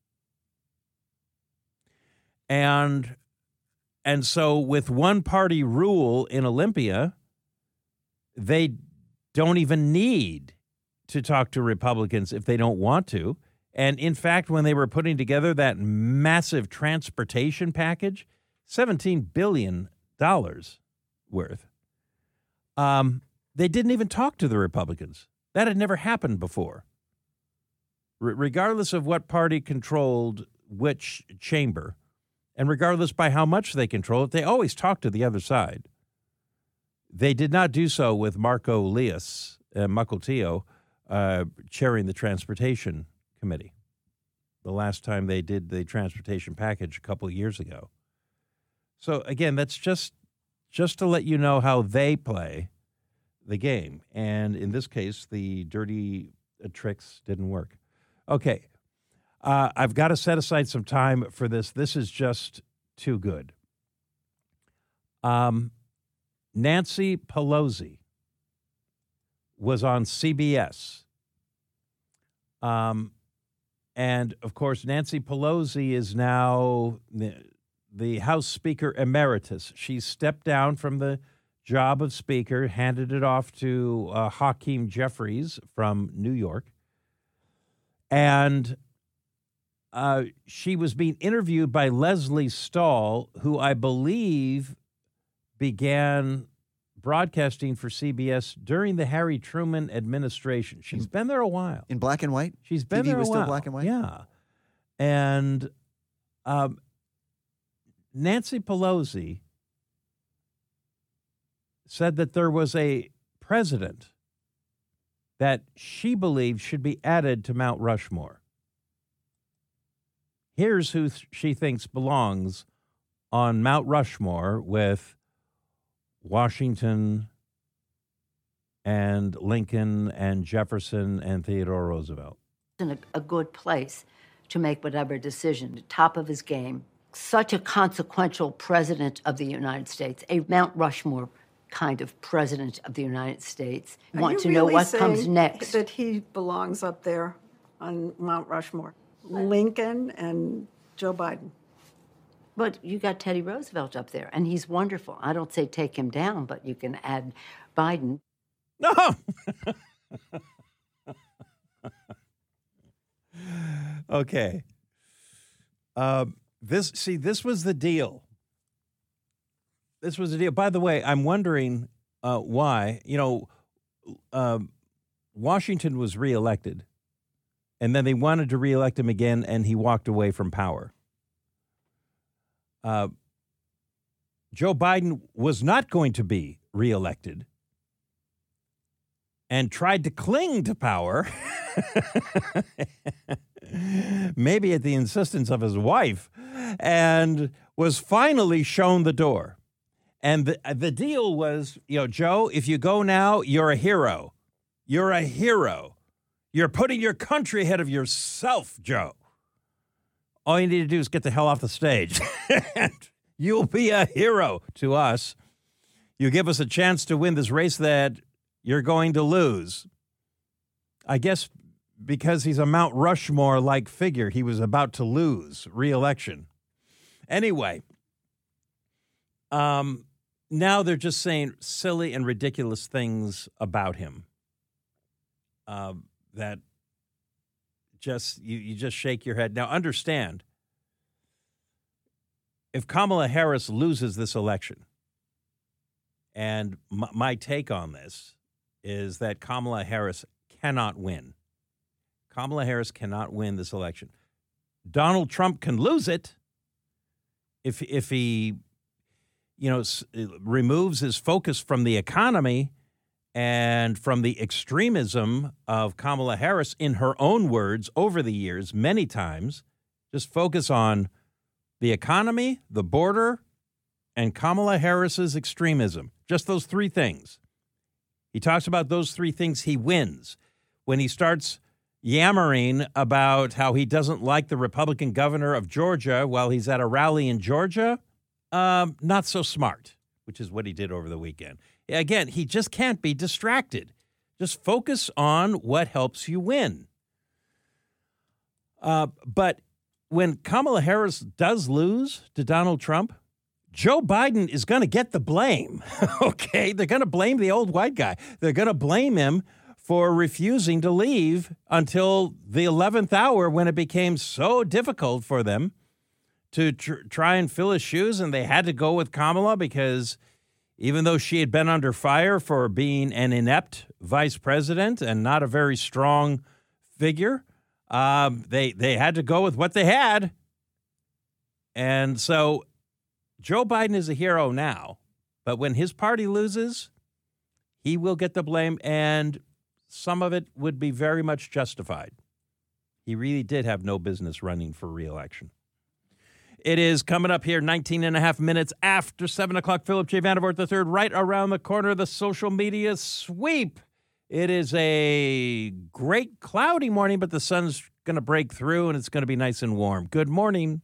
And, and so with one-party rule in Olympia, they don't even need to talk to Republicans if they don't want to. And, in fact, when they were putting together that massive transportation package, seventeen billion dollars worth, um, they didn't even talk to the Republicans. That had never happened before. R- regardless of what party controlled which chamber, and regardless by how much they control it, they always talk to the other side. They did not do so with Marco Lias, uh, Mukilteo, uh, chairing the Transportation Committee. The last time they did the transportation package a couple of years ago. So, again, that's just just to let you know how they play the game. And in this case, the dirty uh, tricks didn't work. Okay. Uh, I've got to set aside some time for this. This is just too good. Um, Nancy Pelosi was on C B S Um, and, of course, Nancy Pelosi is now the, the House Speaker Emeritus. She stepped down from the job of Speaker, handed it off to uh, Hakeem Jeffries from New York. And uh, she was being interviewed by Leslie Stahl, who I believe began broadcasting for C B S during the Harry Truman administration. She's been there a while. In black and white? She's been T V there a was while. still black and white? Yeah. And um, Nancy Pelosi said that there was a president that she believed should be added to Mount Rushmore. Here's who th- she thinks belongs on Mount Rushmore with Washington and Lincoln and Jefferson and Theodore Roosevelt. In a, a good place to make whatever decision, the top of his game. Such a consequential president of the United States, a Mount Rushmore kind of president of the United States. Are Want you to know really what comes saying next. That he belongs up there on Mount Rushmore. Lincoln and Joe Biden. But you got Teddy Roosevelt up there, and he's wonderful. I don't say take him down, but you can add Biden. No. Okay. Uh, this see, this was the deal. This was the deal. By the way, I'm wondering uh, why. You know, uh, Washington was reelected, and then they wanted to reelect him again, and he walked away from power. Uh, Joe Biden was not going to be reelected and tried to cling to power, maybe at the insistence of his wife, and was finally shown the door. And the, the deal was, you know, Joe, if you go now, you're a hero. You're a hero. You're putting your country ahead of yourself, Joe. All you need to do is get the hell off the stage, and you'll be a hero to us. You give us a chance to win this race that you're going to lose. I guess because he's a Mount Rushmore-like figure, he was about to lose re-election. Anyway, um, now they're just saying silly and ridiculous things about him uh, that just you, you just shake your head. Now, understand, if Kamala Harris loses this election, and my, my take on this is that Kamala Harris cannot win. Kamala Harris cannot win this election. Donald Trump can lose it if if he, you know, s- removes his focus from the economy and from the extremism of Kamala Harris, in her own words, over the years, many times, just focus on the economy, the border, and Kamala Harris's extremism. Just those three things. He talks about those three things, he wins. When he starts yammering about how he doesn't like the Republican governor of Georgia while he's at a rally in Georgia, um, not so smart, which is what he did over the weekend. Again, he just can't be distracted. Just focus on what helps you win. Uh, but when Kamala Harris does lose to Donald Trump, Joe Biden is going to get the blame, okay? They're going to blame the old white guy. They're going to blame him for refusing to leave until the eleventh hour, when it became so difficult for them to tr- try and fill his shoes, and they had to go with Kamala because even though she had been under fire for being an inept vice president and not a very strong figure, um, they, they had to go with what they had. And so Joe Biden is a hero now, but when his party loses, he will get the blame, and some of it would be very much justified. He really did have no business running for re-election. It is coming up here nineteen and a half minutes after seven o'clock. Philip J. Vandervoort the third, right around the corner, the social media sweep. It is a great cloudy morning, but the sun's going to break through, and it's going to be nice and warm. Good morning.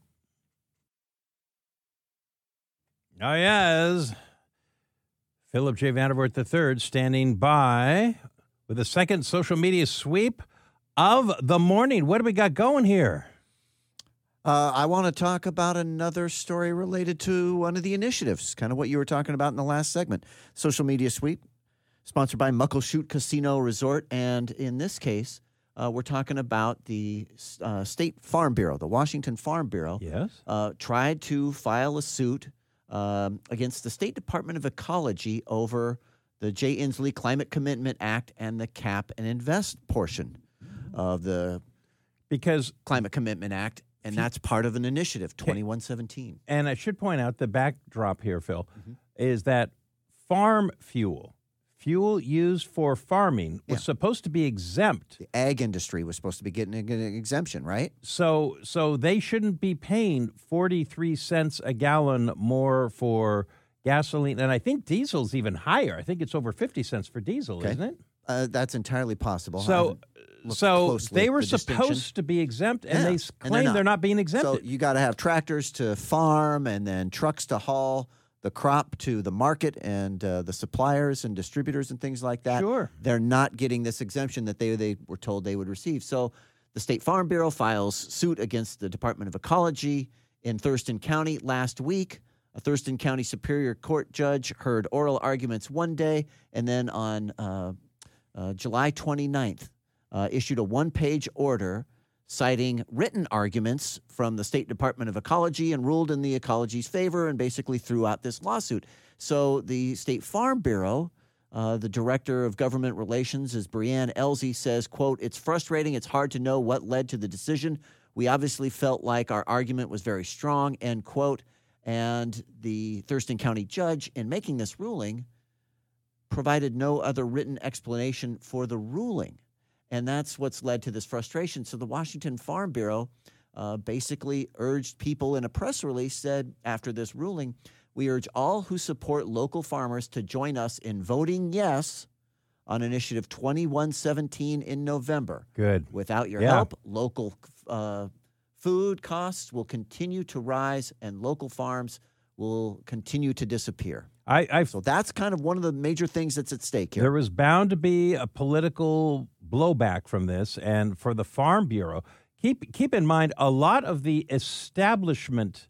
Oh, yes. Philip J. Vandervoort the third standing by with a second social media sweep of the morning. What do we got going here? Uh, I want to talk about another story related to one of the initiatives, kind of what you were talking about in the last segment. Social Media Sweep, sponsored by Muckleshoot Casino Resort. And in this case, uh, we're talking about the uh, State Farm Bureau, the Washington Farm Bureau. Yes. Uh, tried to file a suit um, against the State Department of Ecology over the Jay Inslee Climate Commitment Act and the Cap and Invest portion of the Because Climate Commitment Act. And that's part of an initiative, twenty-one seventeen. And I should point out the backdrop here, Phil, mm-hmm. is that farm fuel, fuel used for farming, was Yeah. supposed to be exempt. The ag industry was supposed to be getting an exemption, right? So, so they shouldn't be paying forty-three cents a gallon more for gasoline. And I think diesel's even higher. I think it's over fifty cents for diesel, Okay. isn't it? Uh, that's entirely possible. I So, haven't looked so closely they at were the distinction. supposed to be exempt, and Yeah, they and they're claim not. they're not being exempted. So you got to have tractors to farm and then trucks to haul the crop to the market and uh, the suppliers and distributors and things like that. Sure. They're not getting this exemption that they, they were told they would receive. So the State Farm Bureau files suit against the Department of Ecology in Thurston County last week. A Thurston County Superior Court judge heard oral arguments one day, and then on uh, uh, July twenty-ninth, uh, issued a one-page order citing written arguments from the State Department of Ecology and ruled in the ecology's favor and basically threw out this lawsuit. So the State Farm Bureau, uh, the Director of Government Relations is Brianne Elsie, says, quote, "It's frustrating. It's hard to know what led to the decision. We obviously felt like our argument was very strong," end quote. And the Thurston County judge, in making this ruling, provided no other written explanation for the ruling. And that's what's led to this frustration. So the Washington Farm Bureau uh, basically urged people in a press release, said after this ruling, "We urge all who support local farmers to join us in voting yes on Initiative twenty-one seventeen in November. Good. Without your Yeah. help, local uh, food costs will continue to rise and local farms will continue to disappear." I, I So that's kind of one of the major things that's at stake here. There was bound to be a political blowback from this, and for the Farm Bureau, keep keep in mind a lot of the establishment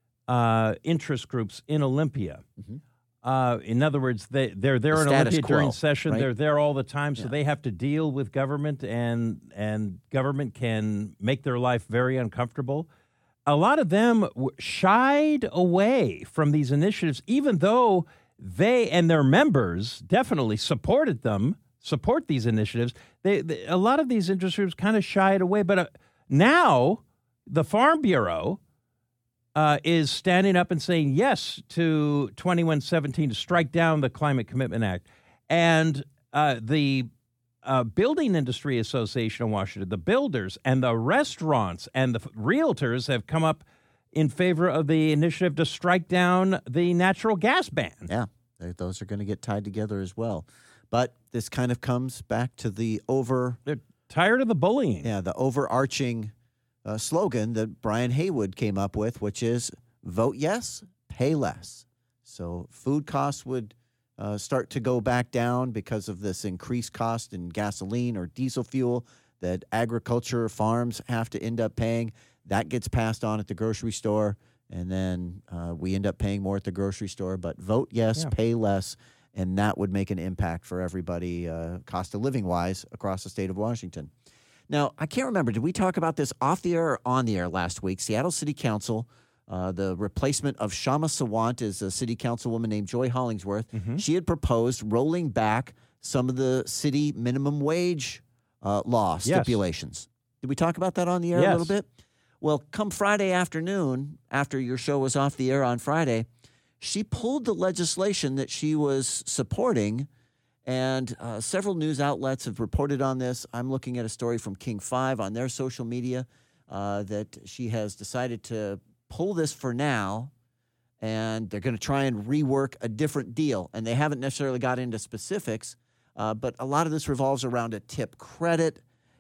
uh, interest groups in Olympia. Mhm. Uh, in other words, they they're there The in status Olympia quo, during session. right? They're there all the time, so Yeah. they have to deal with government, and and government can make their life very uncomfortable. A lot of them w- shied away from these initiatives, even though they and their members definitely supported them, support these initiatives. They, they a lot of these interest groups kind of shied away, but uh, now the Farm Bureau uh, is standing up and saying yes to twenty-one seventeen to strike down the Climate Commitment Act, and uh, the Uh, Building Industry Association of Washington, the builders and the restaurants and the f- realtors have come up in favor of the initiative to strike down the natural gas ban. Yeah, they- those are going to get tied together as well. But this kind of comes back to the over, They're tired of the bullying. yeah, the overarching uh, slogan that Brian Haywood came up with, which is vote yes, pay less. So food costs would uh, start to go back down because of this increased cost in gasoline or diesel fuel that agriculture farms have to end up paying. That gets passed on at the grocery store, and then uh, we end up paying more at the grocery store. But vote yes, Yeah. pay less, and that would make an impact for everybody, uh, cost of living wise, across the state of Washington. Now, I can't remember, did we talk about this off the air or on the air last week? Seattle City Council, uh, the replacement of Shama Sawant is a city councilwoman named Joy Hollingsworth. Mhm. She had proposed rolling back some of the city minimum wage uh, law Yes. stipulations. Did we talk about that on the air a Yes. little bit? Well, come Friday afternoon, after your show was off the air on Friday, she pulled the legislation that she was supporting, and uh, several news outlets have reported on this. I'm looking at a story from King five on their social media uh, that she has decided to pull this for now, and they're going to try and rework a different deal. And they haven't necessarily got into specifics, uh, but a lot of this revolves around a tip credit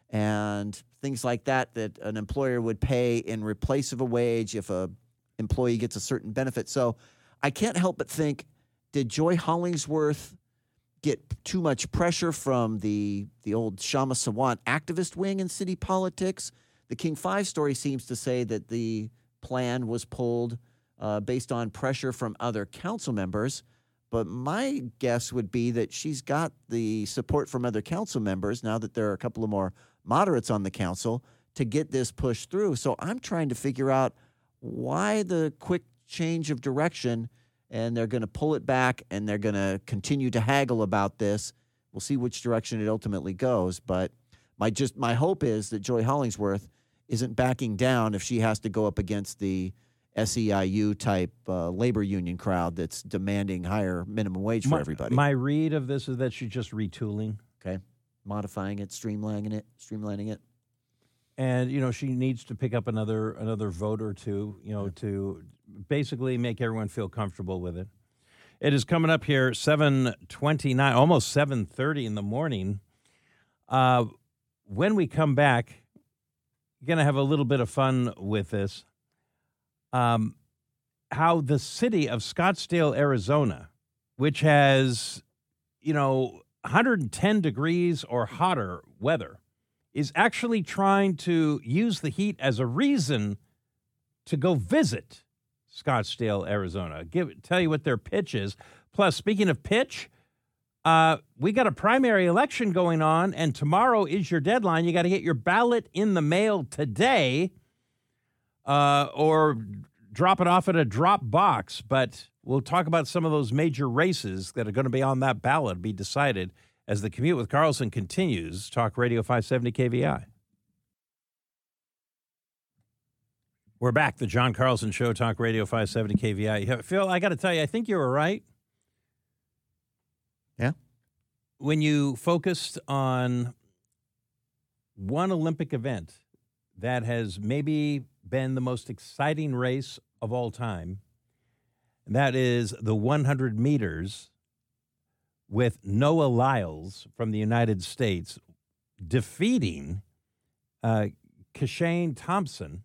and things like that that an employer would pay in replace of a wage if a employee gets a certain benefit. So I can't help but think, did Joy Hollingsworth get too much pressure from the the old Shama Sawant activist wing in city politics. The King five story seems to say that the plan was pulled uh, based on pressure from other council members. But my guess would be that she's got the support from other council members now that there are a couple of more moderates on the council to get this pushed through. So I'm trying to figure out why the quick change of direction, and they're going to pull it back and they're going to continue to haggle about this. We'll see which direction it ultimately goes. But my just my hope is that Joy Hollingsworth isn't backing down if she has to go up against the S E I U type uh, labor union crowd that's demanding higher minimum wage for my, everybody. My read of this is that she's just retooling. Okay. Modifying it, streamlining it, streamlining it. And, you know, she needs to pick up another another vote or two, you know, to basically make everyone feel comfortable with it. It is coming up here, seven twenty-nine, almost seven thirty in the morning. Uh, when we come back, we're going to have a little bit of fun with this. Um, how the city of Scottsdale, Arizona, which has, you know, one hundred ten degrees or hotter weather, is actually trying to use the heat as a reason to go visit Scottsdale, Arizona. Give tell you what their pitch is. Plus, speaking of pitch, uh, we got a primary election going on, and tomorrow is your deadline. You got to get your ballot in the mail today, uh, or drop it off at a drop box. But we'll talk about some of those major races that are going to be on that ballot, be decided as the Commute with Carlson continues. Talk Radio five seventy K V I. We're back. The John Carlson Show, Talk Radio five seventy K V I. Phil, I got to tell you, I think you were right. Yeah? When you focused on one Olympic event that has maybe been the most exciting race of all time, and that is the one hundred meters with Noah Lyles from the United States defeating uh, Kashane Thompson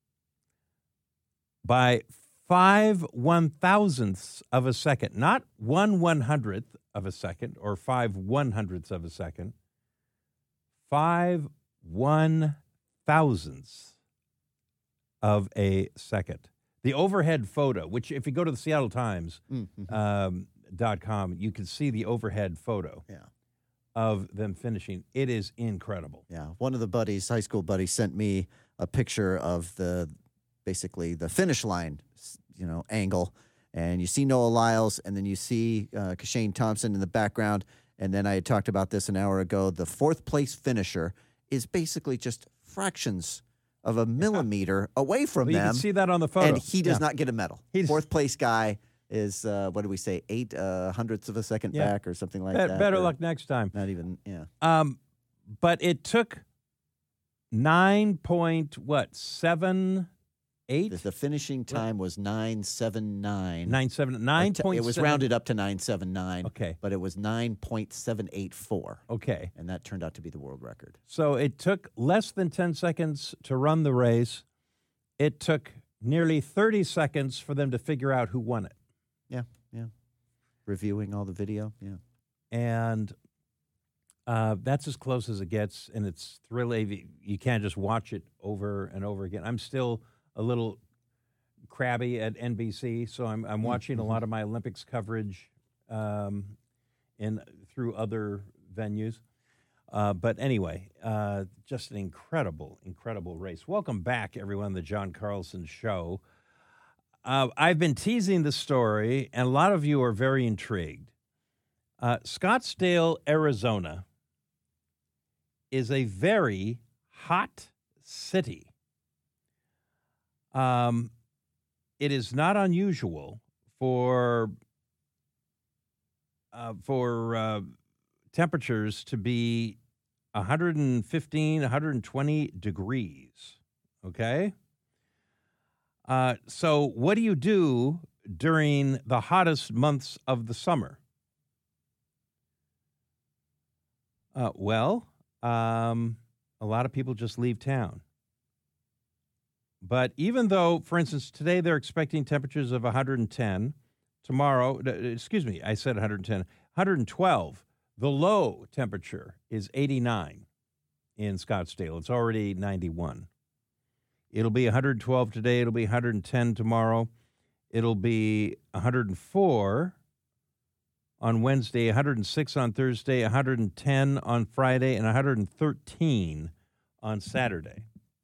by five one thousandths of a second, not one one hundredth of a second or five one hundredths of a second, five one thousandths of a second. The overhead photo, which if you go to the Seattle Times Mm-hmm. um, dot com, you can see the overhead photo Yeah. of them finishing. It is incredible. Yeah. One of the buddies, high school buddies, sent me a picture of the basically the finish line, you know, angle. And you see Noah Lyles, and then you see uh, Kashane Thompson in the background. And then I had talked about this an hour ago. The fourth place finisher is basically just fractions of a millimeter away from Well, you them. can see that on the photo. And he does Yeah. not get a medal. He's- Fourth place guy is, uh, what do we say, eight uh, hundredths of a second Yeah. back or something like Be- that. better or luck next time. Not even, yeah. Um, but it took nine point what seven eight The, the finishing time was nine seven nine. nine seven nine point. It was rounded up to nine seven nine. Okay. But it was nine point seven eight four. Okay, And that turned out to be the world record. so it took less than ten seconds to run the race. It took nearly thirty seconds for them to figure out who won it. Yeah, yeah. Reviewing all the video, yeah. And uh, that's as close as it gets, and it's thrilling. You can't just watch it over and over again. I'm still a little crabby at N B C, so I'm I'm watching a lot of my Olympics coverage um, in through other venues. Uh, but anyway, uh, just an incredible, incredible race. Welcome back, everyone, to the John Carlson Show. Uh, I've been teasing the story, and a lot of you are very intrigued. Uh, Scottsdale, Arizona is a very hot city. Um, it is not unusual for uh, for uh, temperatures to be one hundred fifteen, one hundred twenty degrees. Okay? Uh, so what do you do during the hottest months of the summer? Uh, well, um, a lot of people just leave town. But even though, for instance, today they're expecting temperatures of one hundred ten, tomorrow, excuse me, I said one hundred ten, one hundred twelve The low temperature is eighty-nine in Scottsdale. It's already ninety-one. It'll be one hundred twelve today. It'll be one hundred ten tomorrow. It'll be one hundred four on Wednesday, one hundred six on Thursday, one hundred ten on Friday, and one hundred thirteen on Saturday.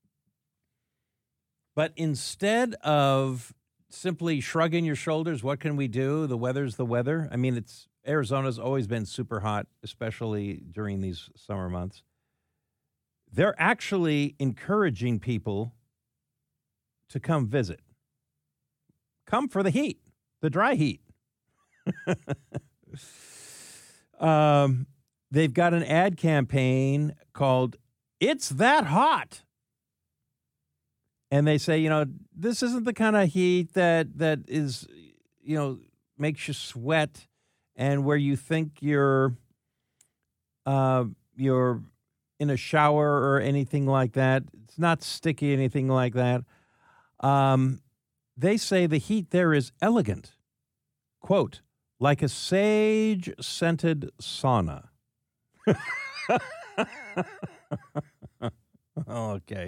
But instead of simply shrugging your shoulders, what can we do? The weather's the weather. I mean, it's Arizona's always been super hot, especially during these summer months. They're actually encouraging people to come visit. Come for the heat, the dry heat. um, they've got an ad campaign called It's That Hot. And they say, you know, this isn't the kind of heat that that is, you know, makes you sweat and where you think you're uh, you're in a shower or anything like that. It's not sticky, anything like that. Um, they say the heat there is elegant. Quote, like a sage-scented sauna. Okay.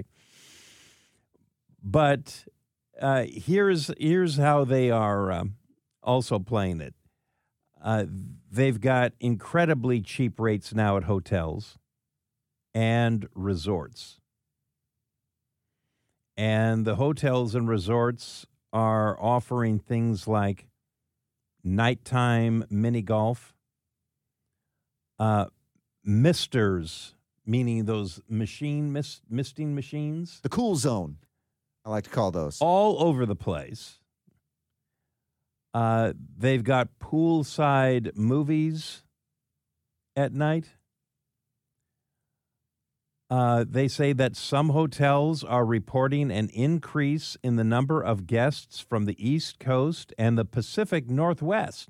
But uh, here's here's how they are um, also playing it. Uh, they've got incredibly cheap rates now at hotels and resorts. And the hotels and resorts are offering things like nighttime mini golf, uh, misters, meaning those machine mist, misting machines. The cool zone, I like to call those. All over the place. Uh, they've got poolside movies at night. Uh, they say that some hotels are reporting an increase in the number of guests from the East Coast and the Pacific Northwest.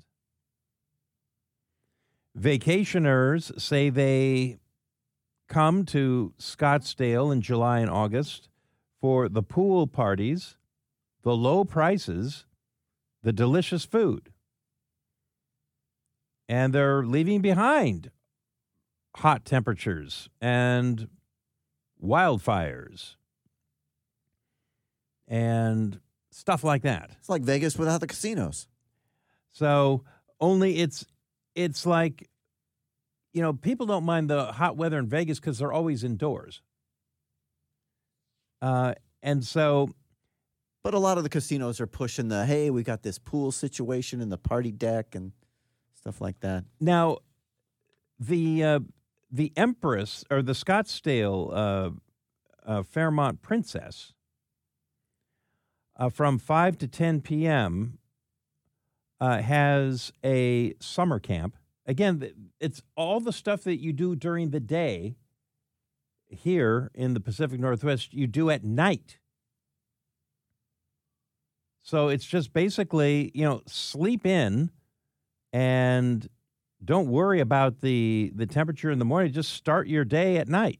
Vacationers say they come to Scottsdale in July and August for the pool parties, the low prices, the delicious food. And they're leaving behind hot temperatures and wildfires and stuff like that. It's like Vegas without the casinos. So only it's it's like, you know, people don't mind the hot weather in Vegas because they're always indoors. Uh, and so, But a lot of the casinos are pushing the, hey, we got this pool situation and the party deck and stuff like that. now the uh, the Empress or the Scottsdale uh, uh, Fairmont Princess uh, from five to ten p.m. Uh, has a summer camp. Again, th- it's all the stuff that you do during the day here in the Pacific Northwest, you do at night. So it's just basically, you know, sleep in and don't worry about the, the temperature in the morning. Just start your day at night.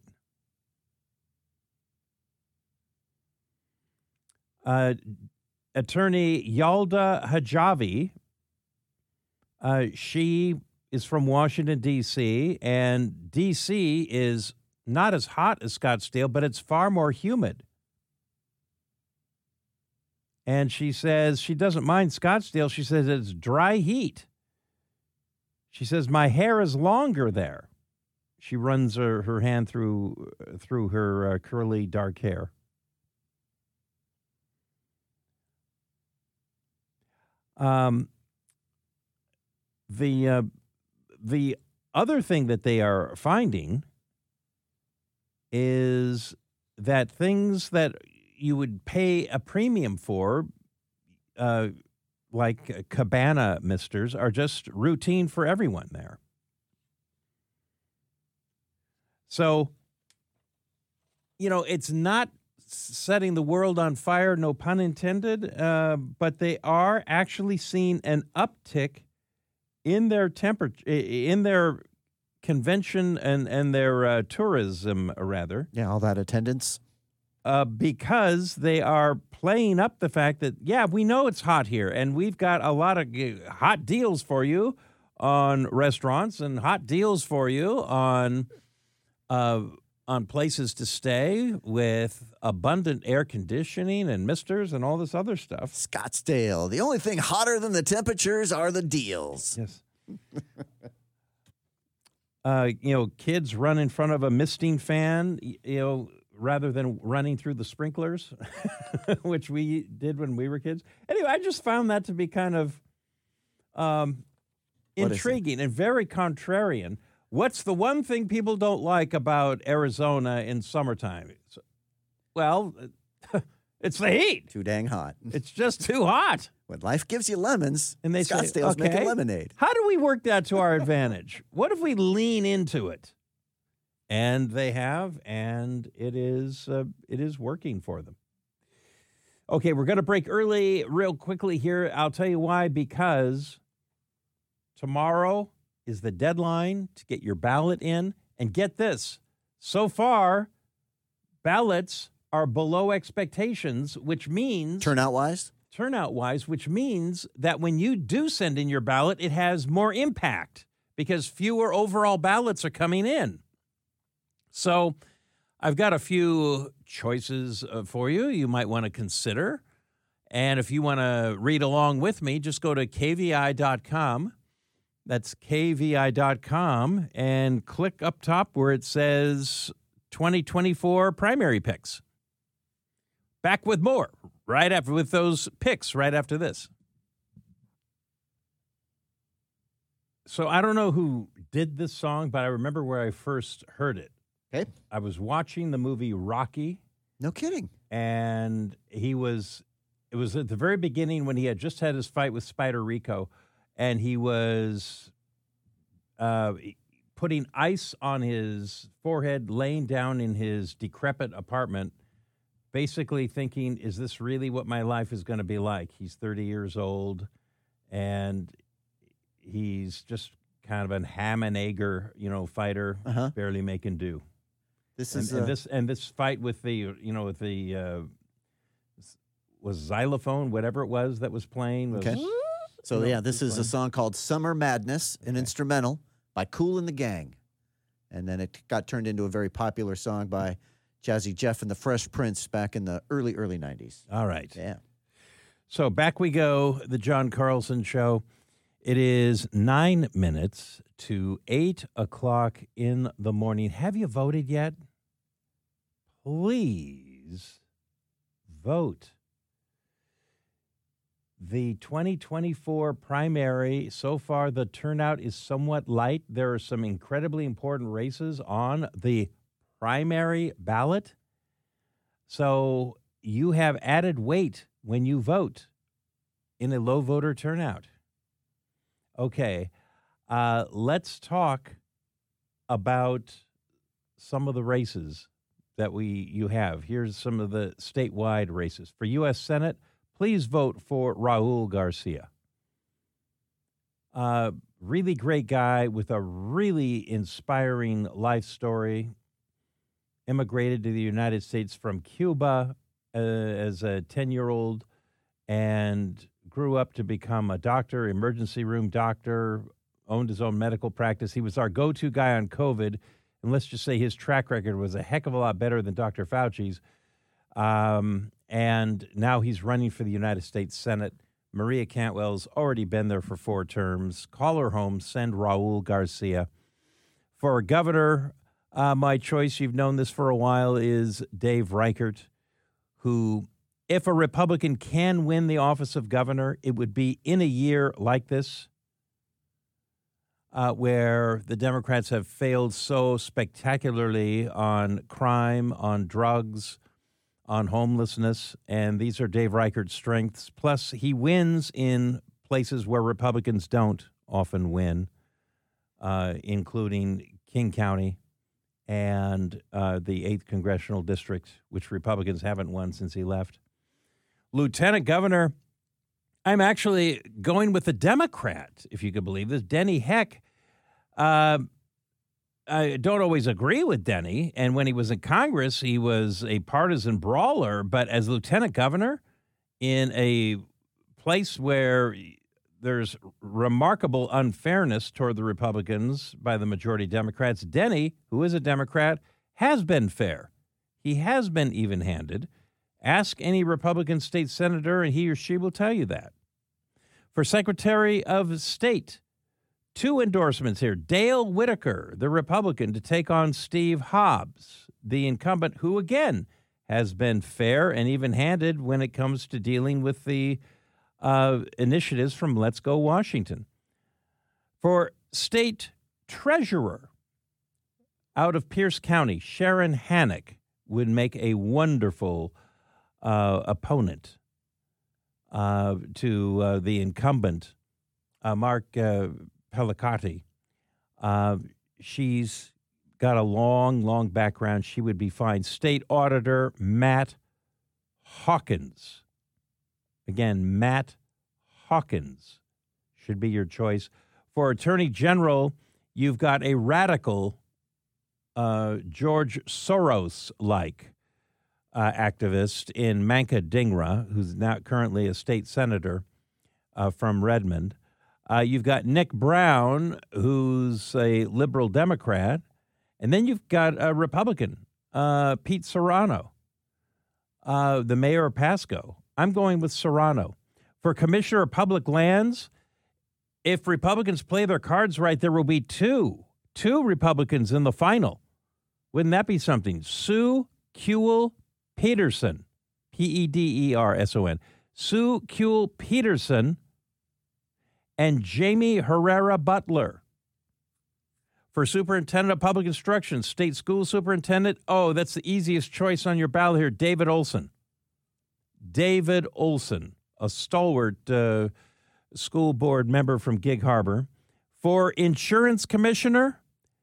Uh, attorney Yalda Hijavi, uh, she is from Washington, D C, and D C is not as hot as Scottsdale, but it's far more humid. And she says she doesn't mind Scottsdale. She says it's dry heat. She says, my hair is longer there. She runs her, her hand through through her uh, curly, dark hair. Um, the uh, the other thing that they are finding is that things that you would pay a premium for, uh, like cabana misters, are just routine for everyone there. So, you know, it's not setting the world on fire, no pun intended, uh, but they are actually seeing an uptick in their temperature, in their convention and, and their uh, tourism, rather. Yeah, all that attendance. Uh, because they are playing up the fact that, yeah, we know it's hot here, and we've got a lot of uh, hot deals for you on restaurants and hot deals for you on uh, on places to stay with abundant air conditioning and misters and all this other stuff. Scottsdale. The only thing hotter than the temperatures are the deals. Yes. uh, you know, kids run in front of a misting fan, y- you know, rather than running through the sprinklers, which we did when we were kids. Anyway, I just found that to be kind of um, What is it? intriguing and very contrarian. What's the one thing people don't like about Arizona in summertime? It's- well, it's the heat. Too dang hot. It's just too hot. When life gives you lemons, And they say, Scottsdale's okay, making lemonade. how do we work that to our advantage? What if we lean into it? And they have, and it is uh, it is working for them. Okay, we're going to break early real quickly here. I'll tell you why, because tomorrow is the deadline to get your ballot in. And get this, so far, ballots are below expectations, which means Turnout wise? turnout wise, which means that when you do send in your ballot, it has more impact because fewer overall ballots are coming in. So I've got a few choices uh, for you you might want to consider. And if you want to read along with me, just go to K V I dot com. That's K V I dot com and click up top where it says twenty twenty-four primary picks. Back with more right after with those picks right after this. So I don't know who did this song, but I remember where I first heard it. Okay. I was watching the movie Rocky, No kidding. and he was, it was at the very beginning when he had just had his fight with Spider Rico, and he was uh, putting ice on his forehead, laying down in his decrepit apartment, basically thinking, is this really what my life is going to be like? He's thirty years old, and he's just kind of a ham and egger, you know, fighter, Uh-huh. barely making do. This And, is and uh, this and this fight with the, you know, with the uh, was xylophone, whatever it was that was playing. Was, Okay. So, No, yeah, this keep is a going. song called Summer Madness, an Okay. instrumental by Kool and the Gang. And then it got turned into a very popular song by Jazzy Jeff and the Fresh Prince back in the early, early nineties. All right. Yeah. So back we go, the John Carlson Show. It is nine minutes to eight o'clock in the morning. Have you voted yet? Please vote. The twenty twenty-four primary, so far the turnout is somewhat light. There are some incredibly important races on the primary ballot. So you have added weight when you vote in a low voter turnout. Okay, uh, let's talk about some of the races that we you have. Here's some of the statewide races. For U S Senate, please vote for Raul Garcia. Uh, really great guy with a really inspiring life story. Immigrated to the United States from Cuba uh, as a ten-year-old and grew up to become a doctor, emergency room doctor, owned his own medical practice. He was our go-to guy on COVID, and let's just say his track record was a heck of a lot better than Doctor Fauci's. Um, and now he's running for the United States Senate. Maria Cantwell's already been there for four terms. Call her home, send Raul Garcia. For governor, uh, my choice, you've known this for a while, is Dave Reichert, who, if a Republican can win the office of governor, it would be in a year like this, uh, where the Democrats have failed so spectacularly on crime, on drugs, on homelessness, and these are Dave Reichert's strengths. Plus, he wins in places where Republicans don't often win, uh, including King County and uh, the eighth Congressional District, which Republicans haven't won since he left. Lieutenant Governor, I'm actually going with the Democrat, if you could believe this, Denny Heck. Uh, I don't always agree with Denny, and when he was in Congress, he was a partisan brawler, but as lieutenant governor in a place where there's remarkable unfairness toward the Republicans by the majority Democrats. Denny, who is a Democrat, has been fair. He has been even-handed. Ask any Republican state senator, and he or she will tell you that. For Secretary of State, two endorsements here. Dale Whitaker, the Republican, to take on Steve Hobbs, the incumbent, who, again, has been fair and even-handed when it comes to dealing with the uh, initiatives from Let's Go Washington. For State Treasurer, out of Pierce County, Sharon Hannock would make a wonderful uh, opponent uh, to uh, the incumbent, uh, Mark uh, Pellicati. Uh, she's got a long, long background. She would be fine. State Auditor Matt Hawkins. Again, Matt Hawkins should be your choice. For Attorney General, you've got a radical uh, George Soros-like uh, activist in Manka Dhingra, who's now currently a state senator uh, from Redmond. Uh, you've got Nick Brown, who's a liberal Democrat. And then you've got a Republican, uh, Pete Serrano, uh, the mayor of Pasco. I'm going with Serrano. For Commissioner of Public Lands, if Republicans play their cards right, there will be two, two Republicans in the final. Wouldn't that be something? Sue Kuehl Peterson, P E D E R S O N. Sue Kuehl Peterson and Jamie Herrera Butler. For Superintendent of Public Instruction, State School Superintendent, oh, that's the easiest choice on your ballot here, David Olson. David Olson, a stalwart uh, school board member from Gig Harbor. For Insurance Commissioner,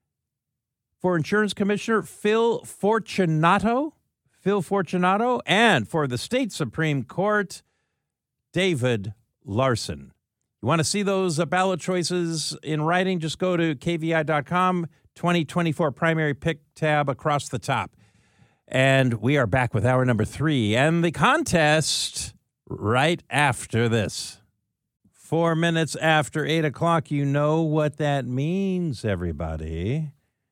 for Insurance Commissioner, Phil Fortunato, Phil Fortunato, and for the State Supreme Court, David Larson. You want to see those uh, ballot choices in writing? Just go to K V I dot com, twenty twenty-four primary pick tab across the top. And we are back with hour number three and the contest right after this. Four minutes after eight o'clock, you know what that means, everybody.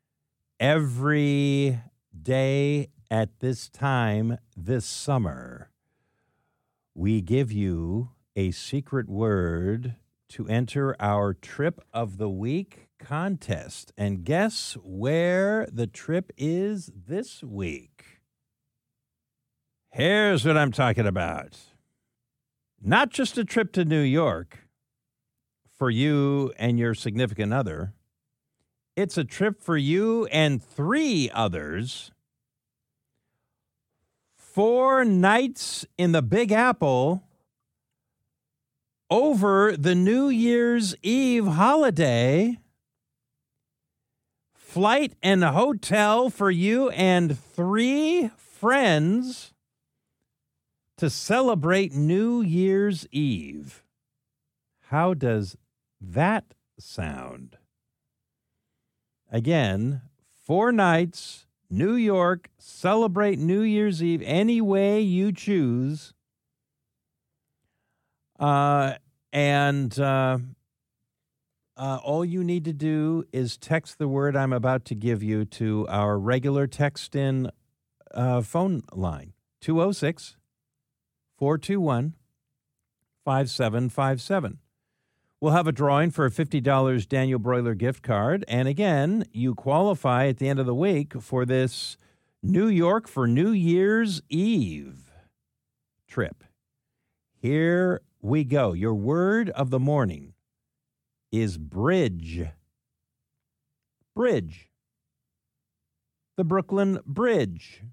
Every day at this time this summer, we give you a secret word to enter our Trip of the Week contest. And guess where the trip is this week? Here's what I'm talking about. Not just a trip to New York for you and your significant other. It's a trip for you and three others. Four nights in the Big Apple over the New Year's Eve holiday. Flight and hotel for you and three friends to celebrate New Year's Eve. How does that sound? Again, four nights, New York, celebrate New Year's Eve any way you choose. Uh, and uh, uh, all you need to do is text the word I'm about to give you to our regular text-in uh, phone line, two oh six, four two one, five seven five seven. We'll have a drawing for a fifty dollars Daniel Broiler gift card. And again, you qualify at the end of the week for this New York for New Year's Eve trip. Here we go. Your word of the morning is bridge. Bridge. The Brooklyn Bridge.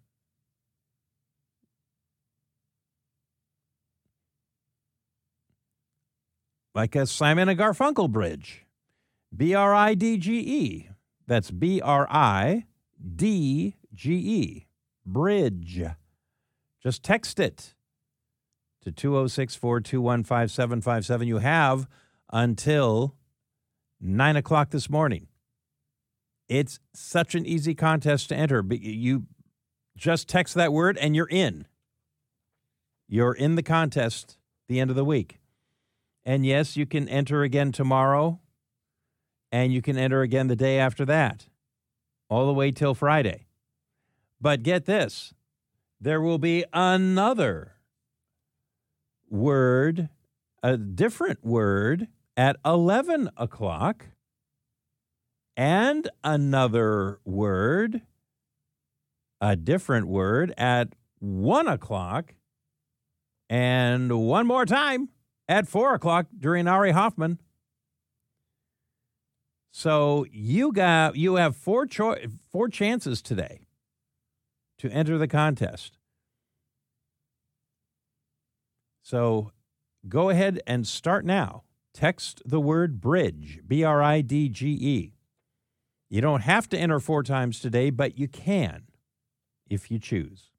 Like a Simon and Garfunkel bridge. B R I D G E. That's B R I D G E. Bridge. Just text it to two oh six, four two one, five seven five seven. You have until nine o'clock this morning. It's such an easy contest to enter. You just text that word and you're in. You're in the contest at the end of the week. And yes, you can enter again tomorrow, and you can enter again the day after that, all the way till Friday. But get this, there will be another word, a different word, at eleven o'clock, and another word, a different word, at one o'clock, and one more time at four o'clock during Ari Hoffman. So you got you have four cho- four chances today to enter the contest. So go ahead and start now. Text the word bridge, B R I D G E. You don't have to enter four times today, but you can if you choose.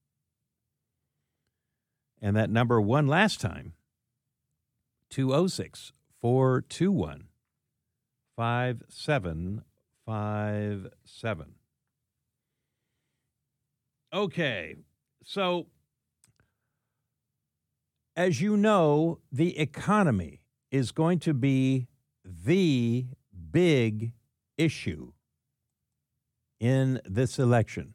And that number one last time, two oh six, four two one, five seven five seven. Okay, so as you know, the economy is going to be the big issue in this election.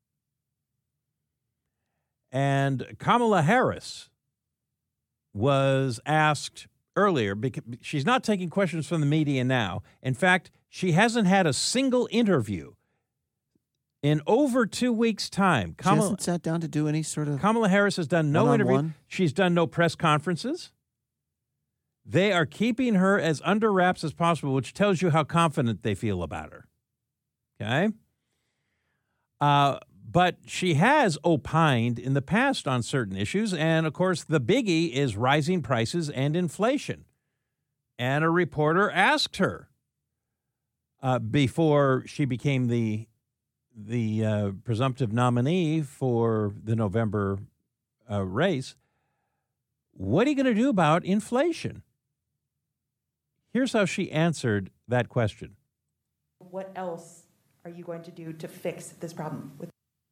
And Kamala Harris was asked earlier, because she's not taking questions from the media now. In fact, she hasn't had a single interview in over two weeks' time. She Kamala, hasn't sat down to do any sort of Kamala Harris has done no interview. one-on-one? She's done no press conferences. They are keeping her as under wraps as possible, which tells you how confident they feel about her. Okay? Uh, but she has opined in the past on certain issues, and, of course, the biggie is rising prices and inflation. And a reporter asked her uh, before she became the the uh, presumptive nominee for the November uh, race, what are you going to do about inflation? Here's how she answered that question. What else are you going to do to fix this problem? With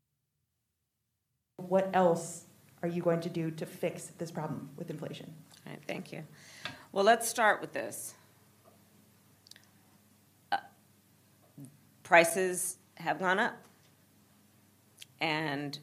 what else are you going to do to fix this problem with inflation? All right, thank you. Well, let's start with this. Uh, prices have gone up, and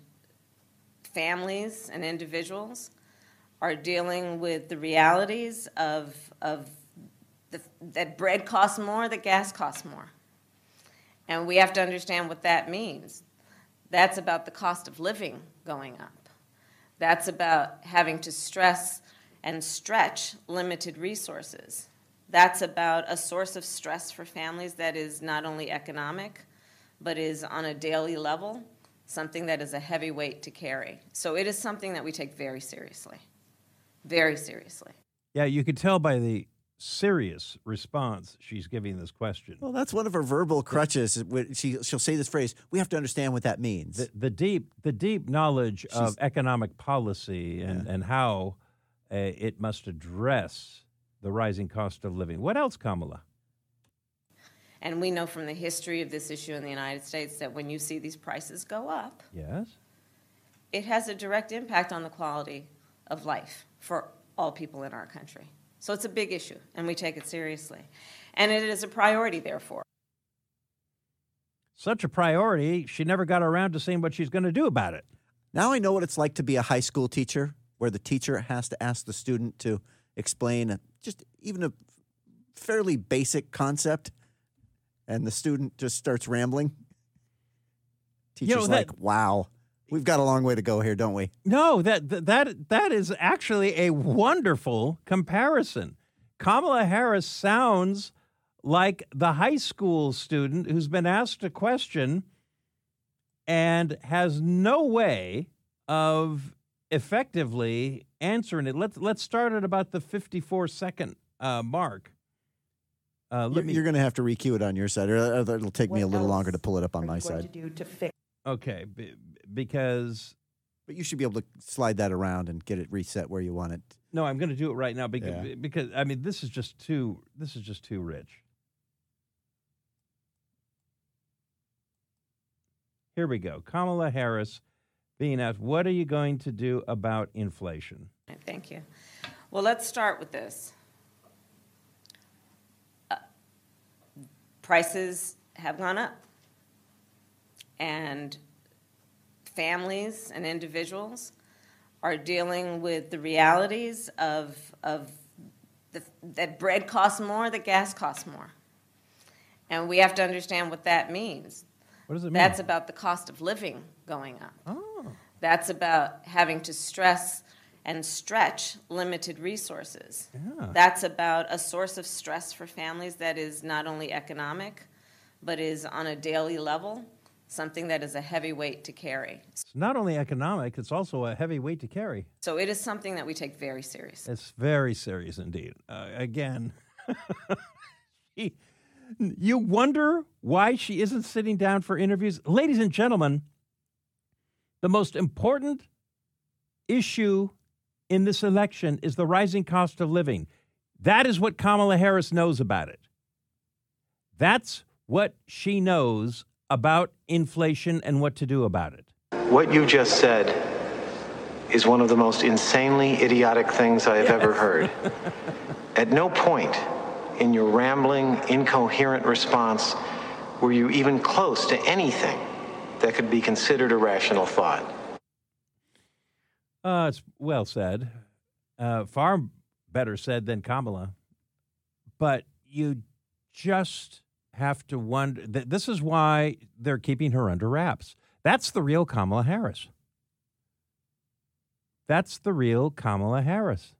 families and individuals are dealing with the realities of, of the, that bread costs more, that gas costs more. And we have to understand what that means. That's about the cost of living going up. That's about having to stress and stretch limited resources. That's about a source of stress for families that is not only economic, but is on a daily level, something that is a heavy weight to carry. So it is something that we take very seriously, very seriously. Yeah, you could tell by the serious response she's giving this question. Well, that's one of her verbal crutches. She, she'll say this phrase, we have to understand what that means. The, the deep the deep knowledge She's, of economic policy and, yeah. and how uh, it must address the rising cost of living. What else, Kamala? And we know from the history of this issue in the United States that when you see these prices go up, Yes? it has a direct impact on the quality of life for all people in our country. So it's a big issue, and we take it seriously. And it is a priority, therefore. Such a priority, she never got around to saying what she's going to do about it. Now I know what it's like to be a high school teacher, where the teacher has to ask the student to explain a, just even a fairly basic concept, and the student just starts rambling. Teacher's You know, that- like, wow, we've got a long way to go here, don't we? No, that that that, that is actually a wonderful comparison. Kamala Harris sounds like the high school student who's been asked a question and has no way of effectively answering it. Let's let's start at about the fifty-four second uh, mark. Uh, let You're, me. you're going to have to re-cue it on your side, or it'll take me What a little else longer to pull it up on are my you going side. to do to fix? Okay, b- because But you should be able to slide that around and get it reset where you want it. no, I'm going to do it right now because Yeah. because I mean this is just too this is just too rich. Here we go. Kamala Harris being asked, "What are you going to do about inflation?" Thank you. Well, let's start with this. prices have gone up. And families and individuals are dealing with the realities of, of the, that bread costs more, that gas costs more. And we have to understand what that means. What does it mean? That's about the cost of living going up. Oh. That's about having to stress and stretch limited resources. Yeah. That's about a source of stress for families that is not only economic, but is on a daily level, something that is a heavy weight to carry. It's not only economic, it's also a heavy weight to carry. So it is something that we take very seriously. It's very serious indeed. Uh, again, she, you wonder why she isn't sitting down for interviews. Ladies and gentlemen, the most important issue in this election is the rising cost of living. That is what Kamala Harris knows about it. That's what she knows about inflation and what to do about it. What you just said is one of the most insanely idiotic things I have Yes. ever heard. At no point in your rambling, incoherent response were you even close to anything that could be considered a rational thought. Uh, it's well said. Uh, far better said than Kamala. But you just have to wonder. Th- this is why they're keeping her under wraps. That's the real Kamala Harris. That's the real Kamala Harris.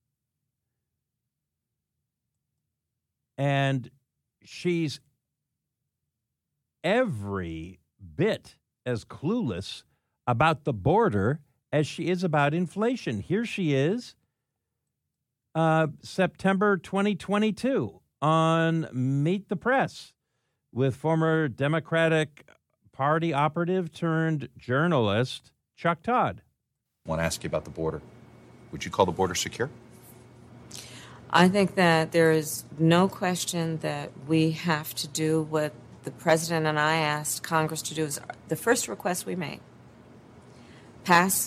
And she's every bit as clueless about the border as she is about inflation. Here she is, uh, September twenty twenty-two, on Meet the Press with former Democratic Party operative turned journalist Chuck Todd. I want to ask you about the border. Would you call the border secure? I think that there is no question that we have to do what the president and I asked Congress to do. Is the first request we made. Pass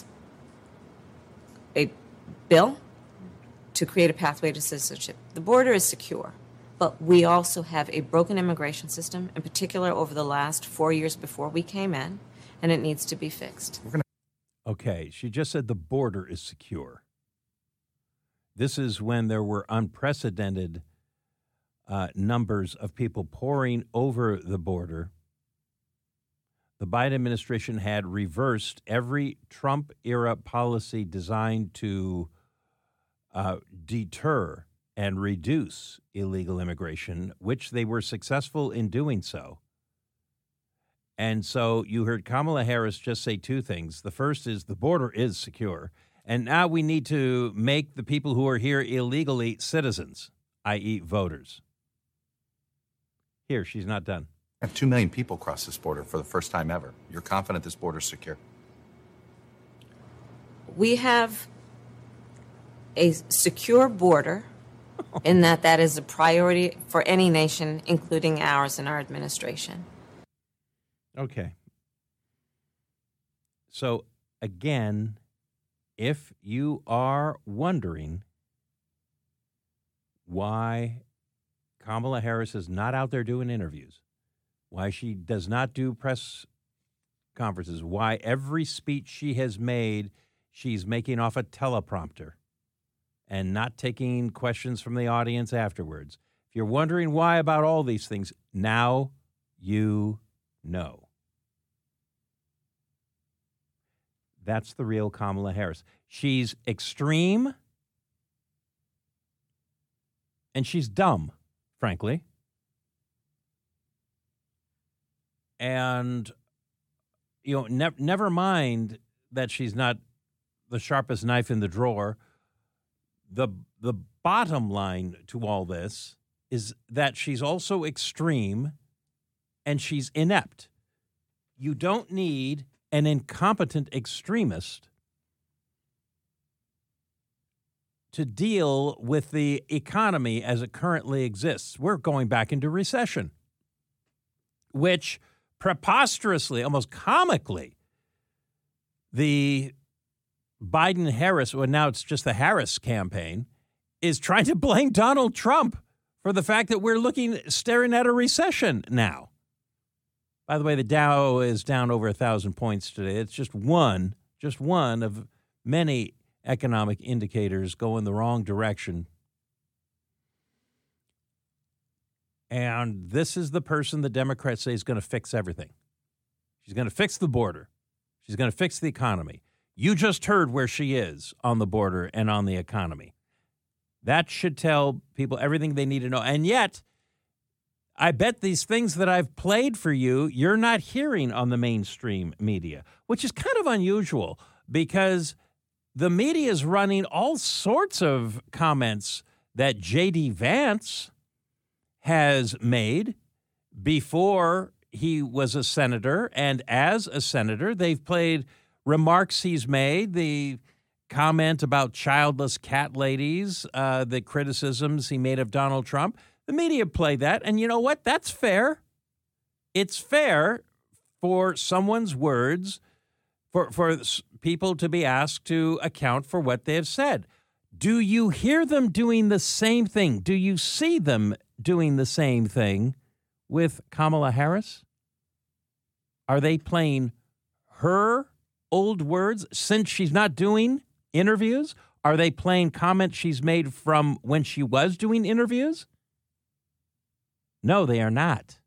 a bill to create a pathway to citizenship. The border is secure, but we also have a broken immigration system, in particular over the last four years before we came in, and it needs to be fixed. Okay, she just said the border is secure. This is when there were unprecedented uh, numbers of people pouring over the border. The Biden administration had reversed every Trump-era policy designed to uh, deter and reduce illegal immigration, which they were successful in doing so. And so you heard Kamala Harris just say two things. The first is the border is secure. And now we need to make the people who are here illegally citizens, that is voters. Here, she's not done. And two million people cross this border for the first time ever. You're confident this border is secure? We have a secure border in that that is a priority for any nation, including ours and our administration. Okay. So, again, if you are wondering why Kamala Harris is not out there doing interviews, why she does not do press conferences, why every speech she has made, she's making off a teleprompter and not taking questions from the audience afterwards. If you're wondering why about all these things, now you know. That's the real Kamala Harris. She's extreme and she's dumb, frankly. And, you know, ne- never mind that she's not the sharpest knife in the drawer. The, the bottom line to all this is that she's also extreme and she's inept. You don't need an incompetent extremist to deal with the economy as it currently exists. We're going back into recession, which preposterously, almost comically, the Biden-Harris, well, now it's just the Harris campaign, is trying to blame Donald Trump for the fact that we're looking, staring at a recession now. By the way, the Dow is down over a thousand points today. It's just one, just one of many economic indicators going the wrong direction. And this is the person the Democrats say is going to fix everything. She's going to fix the border. She's going to fix the economy. You just heard where she is on the border and on the economy. That should tell people everything they need to know. And yet, I bet these things that I've played for you, you're not hearing on the mainstream media, which is kind of unusual because the media is running all sorts of comments that J D. Vance has made before he was a senator. And as a senator, they've played remarks he's made, the comment about childless cat ladies, uh, the criticisms he made of Donald Trump. The media played that, and you know what? That's fair. It's fair for someone's words, for, for people to be asked to account for what they have said. Do you hear them doing the same thing? Do you see them doing the same thing with Kamala Harris? Are they playing her old words since she's not doing interviews? Are they playing comments she's made from when she was doing interviews? No, they are not.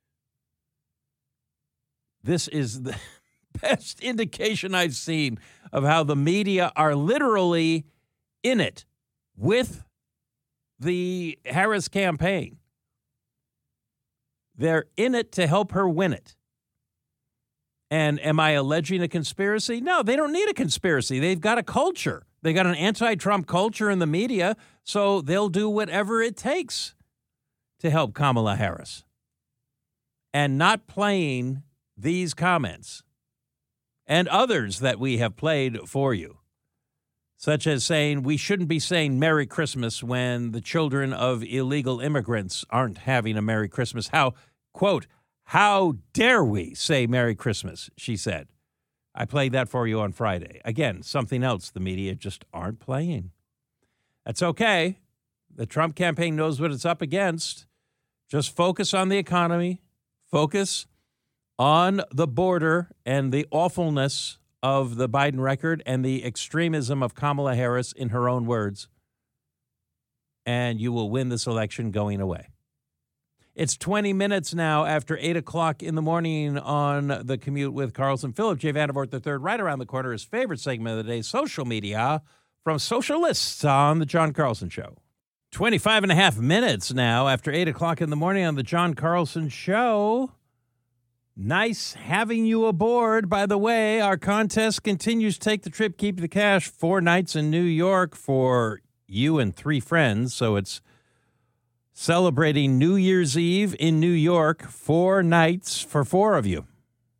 This is the best indication I've seen of how the media are literally in it with the Harris campaign. They're in it to help her win it. And am I alleging a conspiracy? No, they don't need a conspiracy. They've got a culture. They got an anti-Trump culture in the media, so they'll do whatever it takes to help Kamala Harris. And not playing these comments and others that we have played for you, such as saying we shouldn't be saying Merry Christmas when the children of illegal immigrants aren't having a Merry Christmas. How, quote, how dare we say Merry Christmas, she said. I played that for you on Friday. Again, something else the media just aren't playing. That's okay. The Trump campaign knows what it's up against. Just focus on the economy. Focus on the border and the awfulness of the Biden record and the extremism of Kamala Harris, in her own words. And you will win this election going away. It's twenty minutes now after eight o'clock in the morning on The Commute with Carlson. Philip J. Vandervoort the third, right around the corner, his favorite segment of the day, social media from Socialists on The John Carlson Show. twenty-five and a half minutes now after eight o'clock in the morning on The John Carlson Show. Nice having you aboard. By the way, our contest continues. Take the trip, keep the cash. Four nights in New York for you and three friends. So it's celebrating New Year's Eve in New York. Four nights for four of you.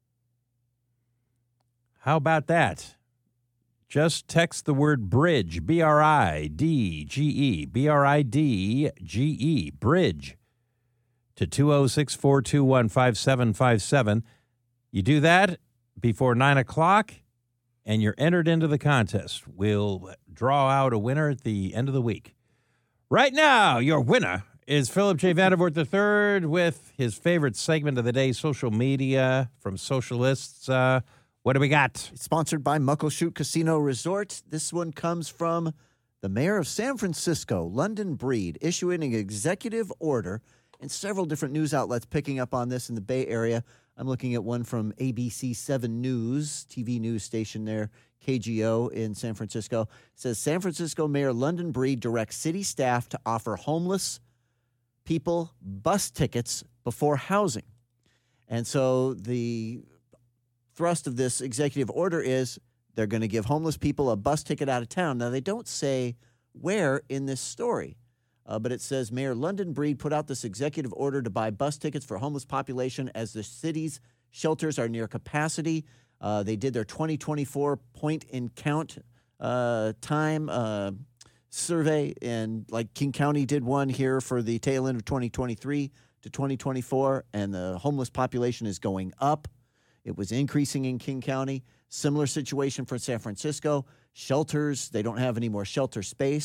How about that? Just text the word bridge, B R I D G E, B R I D G E, bridge, to two oh six, four two one, five seven five seven. You do that before nine o'clock, and you're entered into the contest. We'll draw out a winner at the end of the week. Right now, your winner is Philip J. Vandervoort the third with his favorite segment of the day, social media from Socialists. Uh, what do we got? Sponsored by Muckleshoot Casino Resort. This one comes from the mayor of San Francisco, London Breed, issuing an executive order, and several different news outlets picking up on this in the Bay Area. I'm looking at one from A B C seven News, T V news station there, K G O in San Francisco. It says San Francisco Mayor London Breed directs city staff to offer homeless people bus tickets before housing. And so the thrust of this executive order is they're going to give homeless people a bus ticket out of town. Now, they don't say where in this story, uh, but it says Mayor London Breed put out this executive order to buy bus tickets for homeless population as the city's shelters are near capacity. Uh, they did their twenty twenty-four point in count uh, time uh, survey, and like King County did one here for the tail end of twenty twenty-three to twenty twenty-four, and the homeless population is going up. It was increasing in King County. Similar situation for San Francisco. Shelters, they don't have any more shelter space,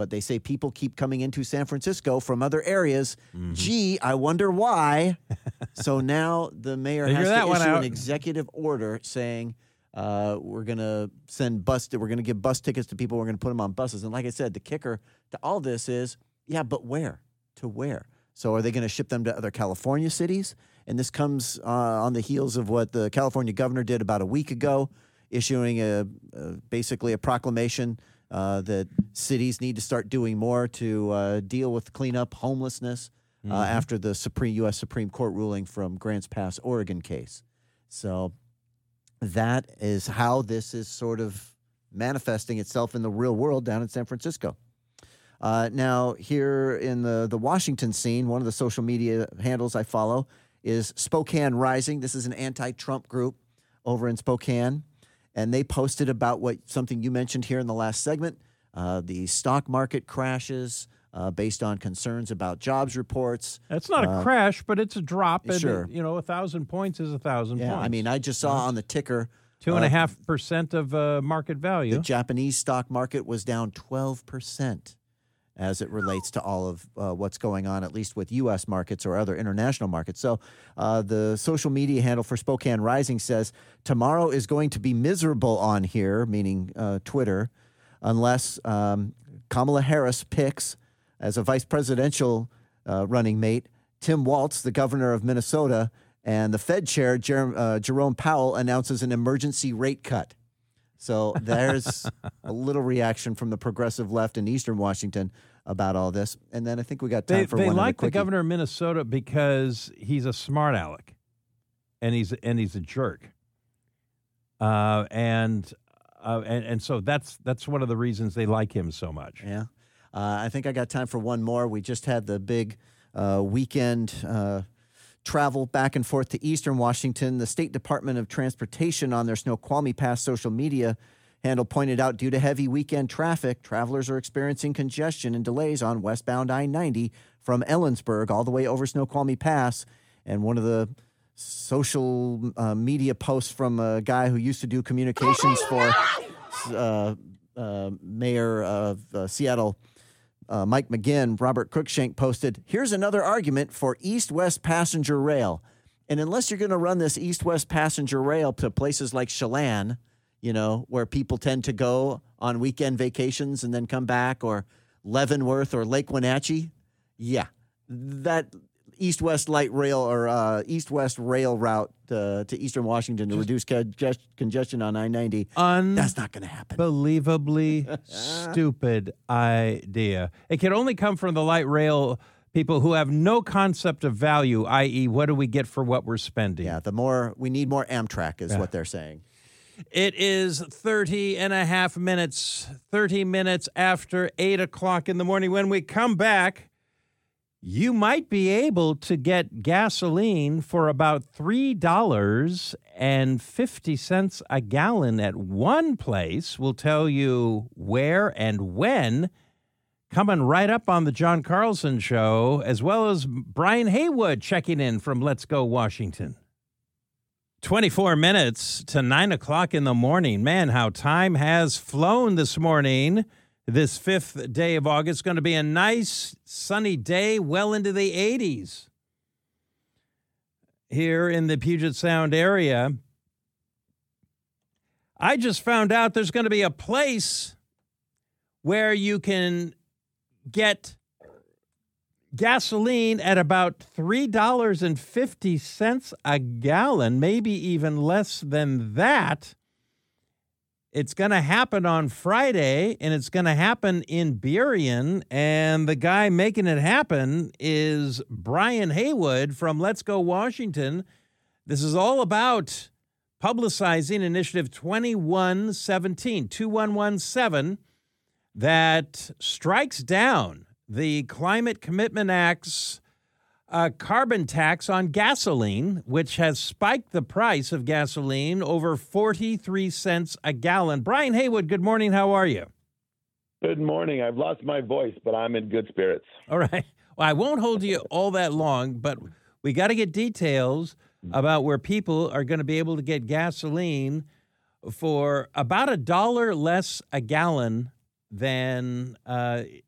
but they say people keep coming into San Francisco from other areas. Mm-hmm. Gee, I wonder why. So now the mayor Figure has that to one issue out. an executive order saying uh, we're going to send bus, we're going to give bus tickets to people. We're going to put them on buses. And like I said, the kicker to all this is, yeah, but where? To where? So are they going to ship them to other California cities? And this comes uh, on the heels of what the California governor did about a week ago, issuing a, a basically a proclamation uh, that cities need to start doing more to uh, deal with cleanup homelessness mm-hmm. uh, after the Supreme U S Supreme Court ruling from Grants Pass, Oregon case. So that is how this is sort of manifesting itself in the real world down in San Francisco. Uh, now, here in the, the Washington scene, one of the social media handles I follow is Spokane Rising. This is an anti-Trump group over in Spokane. And they posted about what something you mentioned here in the last segment, uh, the stock market crashes uh, based on concerns about jobs reports. It's not uh, a crash, but it's a drop. And, sure. You know, a thousand points is a thousand yeah, points. I mean, I just saw on the ticker. Two and uh, a half percent of uh, market value. The Japanese stock market was down twelve percent as it relates to all of uh, what's going on, at least with U S markets or other international markets. So uh, the social media handle for Spokane Rising says, tomorrow is going to be miserable on here, meaning uh, Twitter, unless um, Kamala Harris picks as a vice presidential uh, running mate Tim Walz, the governor of Minnesota, and the Fed chair, Jer- uh, Jerome Powell, announces an emergency rate cut. So there's a little reaction from the progressive left in Eastern Washington about all this. And then I think we got time they, for they one. They like the the governor of Minnesota because he's a smart aleck, and he's and he's a jerk. Uh, and, uh, and and so that's that's one of the reasons they like him so much. Yeah, uh, I think I got time for one more. We just had the big uh, weekend. Uh, Travel back and forth to Eastern Washington. The State Department of Transportation on their Snoqualmie Pass social media handle pointed out due to heavy weekend traffic, travelers are experiencing congestion and delays on westbound I ninety from Ellensburg all the way over Snoqualmie Pass. And one of the social uh, media posts from a guy who used to do communications for uh, uh, Mayor of uh, Seattle, Uh, Mike McGinn, Robert Cruikshank posted, here's another argument for east-west passenger rail. And unless you're going to run this east-west passenger rail to places like Chelan, you know, where people tend to go on weekend vacations and then come back, or Leavenworth or Lake Wenatchee, yeah, that east-west light rail or uh, east-west rail route uh, to Eastern Washington to reduce congest- congestion on I ninety, Un- that's not going to happen. Unbelievably stupid idea. It can only come from the light rail people who have no concept of value, that is, what do we get for what we're spending? Yeah, the more we need more Amtrak is yeah. what they're saying. It is thirty and a half minutes, thirty minutes after eight o'clock in the morning. When we come back, you might be able to get gasoline for about three dollars and fifty cents a gallon at one place. We'll tell you where and when. Coming right up on the John Carlson Show, as well as Brian Haywood checking in from Let's Go Washington. twenty-four minutes to nine o'clock in the morning. Man, how time has flown this morning. This fifth day of August, going to be a nice sunny day, well into the eighties. Here in the Puget Sound area, I just found out there's going to be a place where you can get gasoline at about three dollars and fifty cents a gallon, maybe even less than that. It's going to happen on Friday, and it's going to happen in Burien, and the guy making it happen is Brian Haywood from Let's Go Washington. This is all about publicizing Initiative twenty-one seventeen, two one one seven, that strikes down the Climate Commitment Act's a carbon tax on gasoline, which has spiked the price of gasoline over forty-three cents a gallon. Brian Haywood, good morning. How are you? Good morning. I've lost my voice, but I'm in good spirits. All right. Well, I won't hold you all that long, but we got to get details about where people are going to be able to get gasoline for about a dollar less a gallon than uh,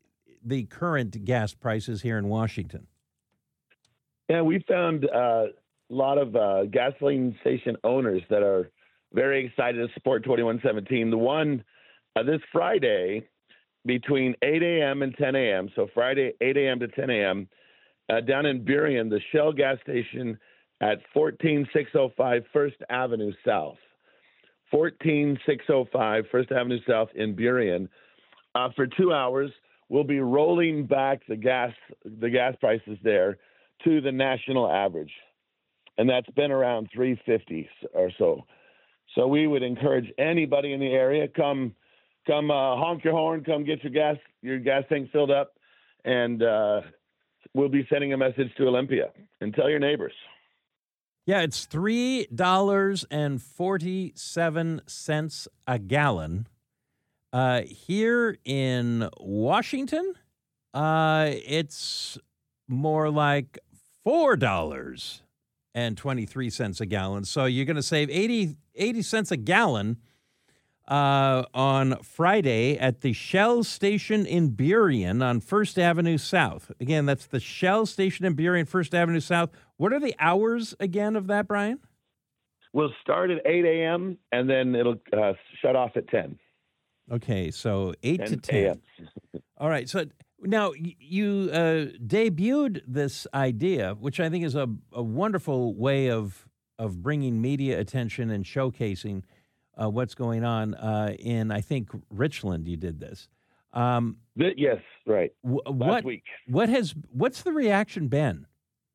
the current gas prices here in Washington? Yeah, we found uh, a lot of uh, gasoline station owners that are very excited to support twenty-one seventeen. The one uh, this Friday between eight a.m. and ten a.m., so Friday eight a.m. to ten a.m., uh, down in Burien, the Shell gas station at fourteen six oh five First Avenue South. fourteen six oh five First Avenue South in Burien. Uh, for two hours, we'll be rolling back the gas the gas prices there to the national average, and that's been around three fifty or so. So we would encourage anybody in the area, come come uh, honk your horn, come get your gas your gas tank filled up, and uh, we'll be sending a message to Olympia. And tell your neighbors. Yeah, it's three dollars and forty-seven cents a gallon. Uh, here in Washington, uh, it's more like four dollars and twenty-three cents a gallon. So you're going to save eighty, eighty cents a gallon uh, on Friday at the Shell station in Burien on First Avenue South. Again, that's the Shell station in Burien, First Avenue South. What are the hours again of that, Brian? We'll start at eight a.m. and then it'll uh, shut off at ten. Okay, so eight to ten. a m All right, so now you uh, debuted this idea, which I think is a, a wonderful way of of bringing media attention and showcasing uh, what's going on uh, in, I think, Richland. You did this. Um, yes, right. W- Last what, week. What has what's the reaction been?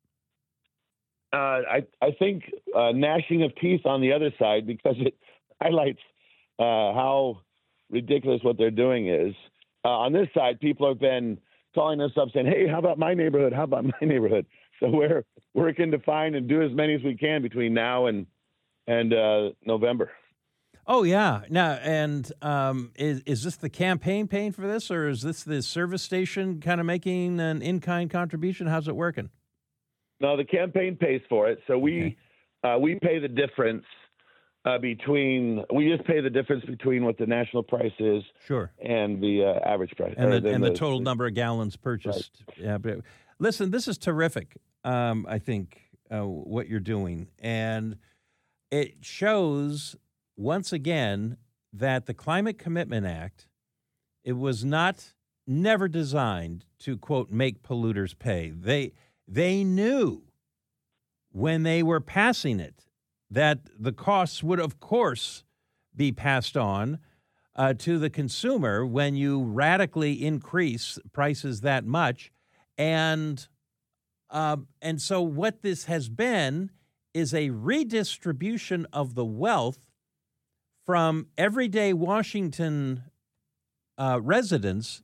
Uh, I I think uh, gnashing of teeth on the other side, because it highlights uh, how ridiculous what they're doing is. Uh, on this side, people have been calling us up saying, "Hey, how about my neighborhood? How about my neighborhood?" So we're working to find and do as many as we can between now and and uh, November. Oh yeah. Now, and um, is is this the campaign paying for this, or is this the service station kind of making an in-kind contribution? How's it working? No, the campaign pays for it. So we Okay. uh, we pay the difference uh, between we just pay the difference between what the national price is, Sure, and the uh, average price, and or the, and the, the total the, number of gallons purchased. Yeah, but listen, this is terrific. Um, I think uh, what you're doing, and it shows once again that the Climate Commitment Act, it was not never designed to, quote, make polluters pay. They they knew when they were passing it that the costs would, of course, be passed on uh, to the consumer when you radically increase prices that much. And uh, and so what this has been is a redistribution of the wealth from everyday Washington uh, residents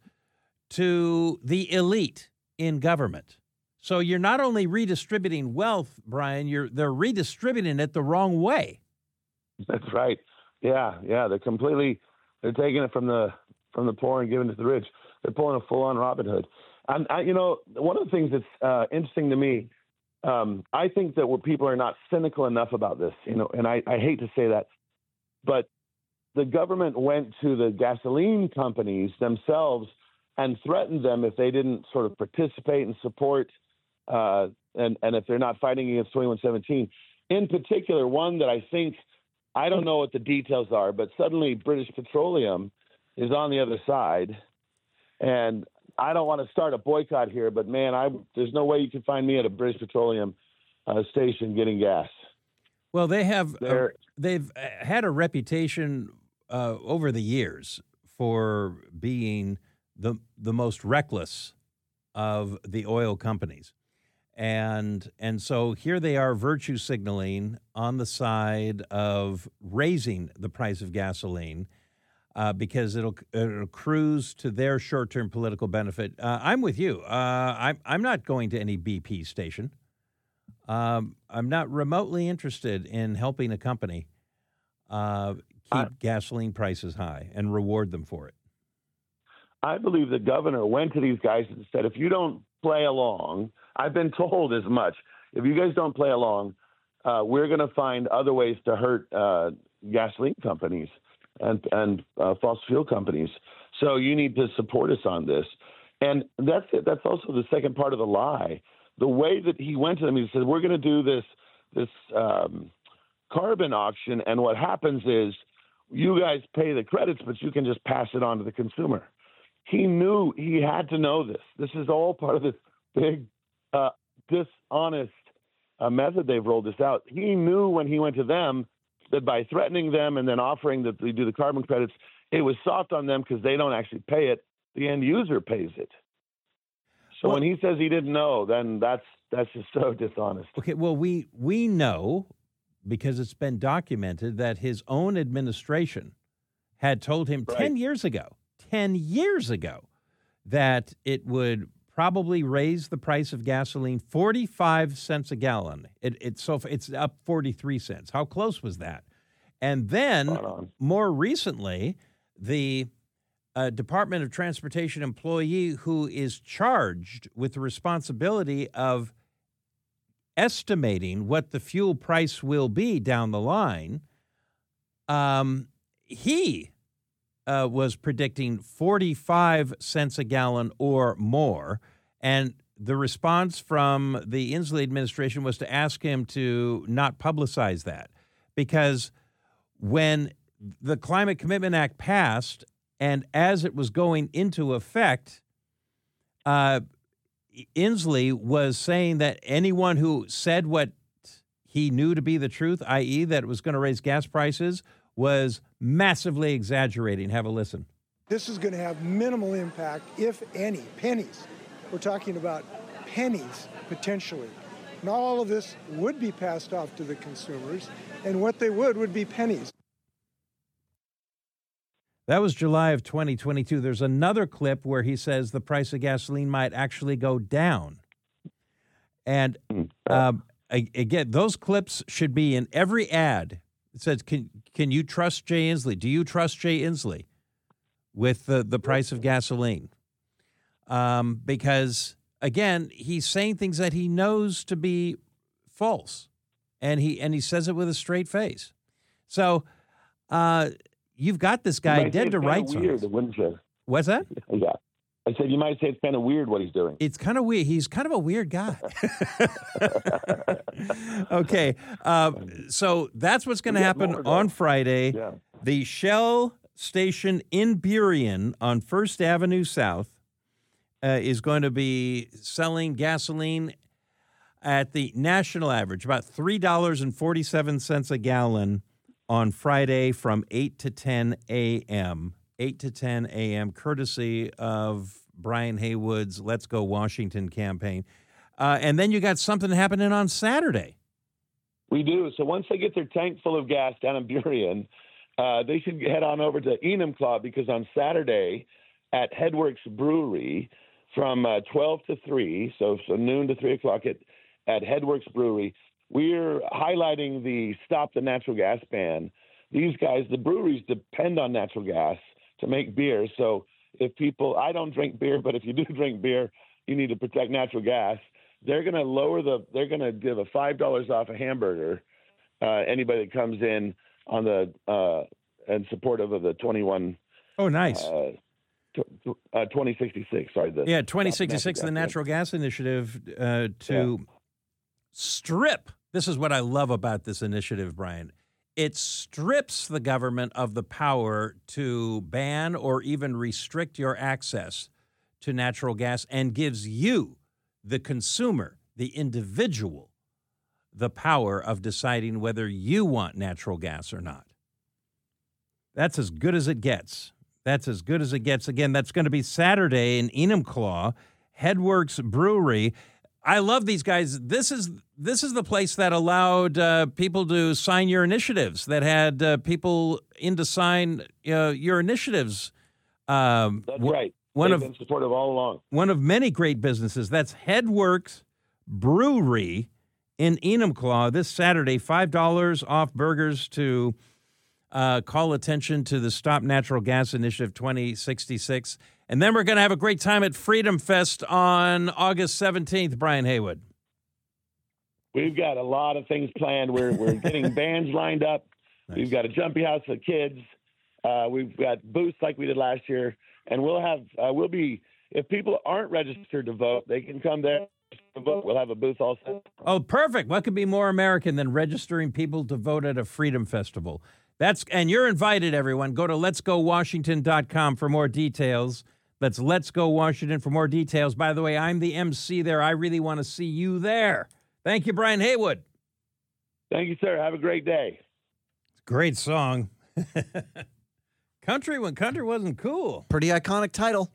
to the elite in government. So you're not only redistributing wealth, Brian, you're they're redistributing it the wrong way. That's right. Yeah, yeah. They're completely they're taking it from the from the poor and giving it to the rich. They're pulling a full-on Robin Hood. And I, you know, one of the things that's uh, interesting to me, um, I think that where people are not cynical enough about this, you know, and I, I hate to say that, but the government went to the gasoline companies themselves and threatened them if they didn't sort of participate and support, uh, and, and if they're not fighting against twenty-one seventeen. In particular, one that I think, I don't know what the details are, but suddenly British Petroleum is on the other side. And I don't want to start a boycott here, but man, I there's no way you can find me at a British Petroleum uh, station getting gas. Well, they have a, They're- they've had a reputation uh, over the years for being the the most reckless of the oil companies, and and so here they are virtue signaling on the side of raising the price of gasoline. Uh, because it'll, it'll accrues to their short-term political benefit. Uh, I'm with you. Uh, I'm I'm not going to any B P station. Um, I'm not remotely interested in helping a company uh, keep I, gasoline prices high and reward them for it. I believe the governor went to these guys and said, if you don't play along, I've been told as much, if you guys don't play along, uh, we're going to find other ways to hurt uh, gasoline companies and and uh, fossil fuel companies. So you need to support us on this. And that's it. That's also the second part of the lie. The way that he went to them, he said, we're going to do this, this um, carbon auction, and what happens is you guys pay the credits, but you can just pass it on to the consumer. He knew he had to know this. This is all part of this big, uh, dishonest uh, method they've rolled this out. He knew when he went to them that by threatening them and then offering that they do the carbon credits, it was soft on them because they don't actually pay it. The end user pays it. So well, when he says he didn't know, then that's that's just so dishonest. Okay, well, we we know, because it's been documented, that his own administration had told him right. ten years ago, ten years ago, that it would probably raise the price of gasoline forty-five cents a gallon. It, it's so it's up forty-three cents. How close was that? And then more recently, the uh, Department of Transportation employee who is charged with the responsibility of estimating what the fuel price will be down the line, um, he uh, was predicting forty-five cents a gallon or more. And the response from the Inslee administration was to ask him to not publicize that, because when the Climate Commitment Act passed and as it was going into effect, uh, Inslee was saying that anyone who said what he knew to be the truth, that is that it was going to raise gas prices, was massively exaggerating. Have a listen. This is going to have minimal impact, if any, pennies. We're talking about pennies, potentially. Not all of this would be passed off to the consumers, and what they would would be pennies. That was July of twenty twenty-two. There's another clip where he says the price of gasoline might actually go down. And um, again, those clips should be in every ad. It says, can can you trust Jay Inslee? Do you trust Jay Inslee with the, the price of gasoline? Um, because, again, he's saying things that he knows to be false, and he and he says it with a straight face. So uh, you've got this guy dead to rights. Weird, wouldn't you? What's that? Yeah. I said you might say it's kind of weird what he's doing. It's kind of weird. He's kind of a weird guy. Okay. Uh, so that's what's going to happen on Friday. Yeah. The Shell station in Burien on First Avenue South uh, is going to be selling gasoline at the national average, about three dollars and forty-seven cents a gallon on Friday from eight to ten a.m., eight to ten a.m., courtesy of Brian Haywood's Let's Go Washington campaign. Uh, and then you got something happening on Saturday. We do. So once they get their tank full of gas down in Burien, uh, they should head on over to Enumclaw, because on Saturday at Headworks Brewery from uh, twelve to three, so, so noon to three o'clock at, at Headworks Brewery, we're highlighting the Stop the Natural Gas ban. These guys, the breweries, depend on natural gas to make beer. So if people, I don't drink beer, but if you do drink beer, you need to protect natural gas. They're going to lower the, they're going to give a five dollars off a hamburger. Uh, anybody that comes in on the, uh, in supportive of the twenty-one. Oh, nice. Uh, tw- uh, twenty sixty-six, sorry. The yeah, twenty sixty-six, the Natural Gas Initiative uh, to yeah. strip. This is what I love about this initiative, Brian. It strips the government of the power to ban or even restrict your access to natural gas and gives you, the consumer, the individual, the power of deciding whether you want natural gas or not. That's as good as it gets. That's as good as it gets. Again, that's going to be Saturday in Enumclaw, Headworks Brewery. I love these guys. This is this is the place that allowed uh, people to sign your initiatives, that had uh, people in to sign uh, your initiatives. Um, That's right. One They've of, been supportive all along. One of many great businesses. That's Headworks Brewery in Enumclaw this Saturday. five dollars off burgers to uh, call attention to the Stop Natural Gas Initiative twenty sixty-six. And then we're going to have a great time at Freedom Fest on August seventeenth, Brian Haywood. We've got a lot of things planned. We're we're getting bands lined up. Nice. We've got a jumpy house for kids. Uh, we've got booths like we did last year, and we'll have uh, we'll be if people aren't registered to vote, they can come there to vote. We'll have a booth all set. Oh, perfect. What could be more American than registering people to vote at a freedom festival? That's and you're invited, everyone. Go to lets go washington dot com for more details. That's Let's Go Washington for more details. By the way, I'm the M C there. I really want to see you there. Thank you, Brian Haywood. Thank you, sir. Have a great day. Great song. Country when country wasn't cool. Pretty iconic title.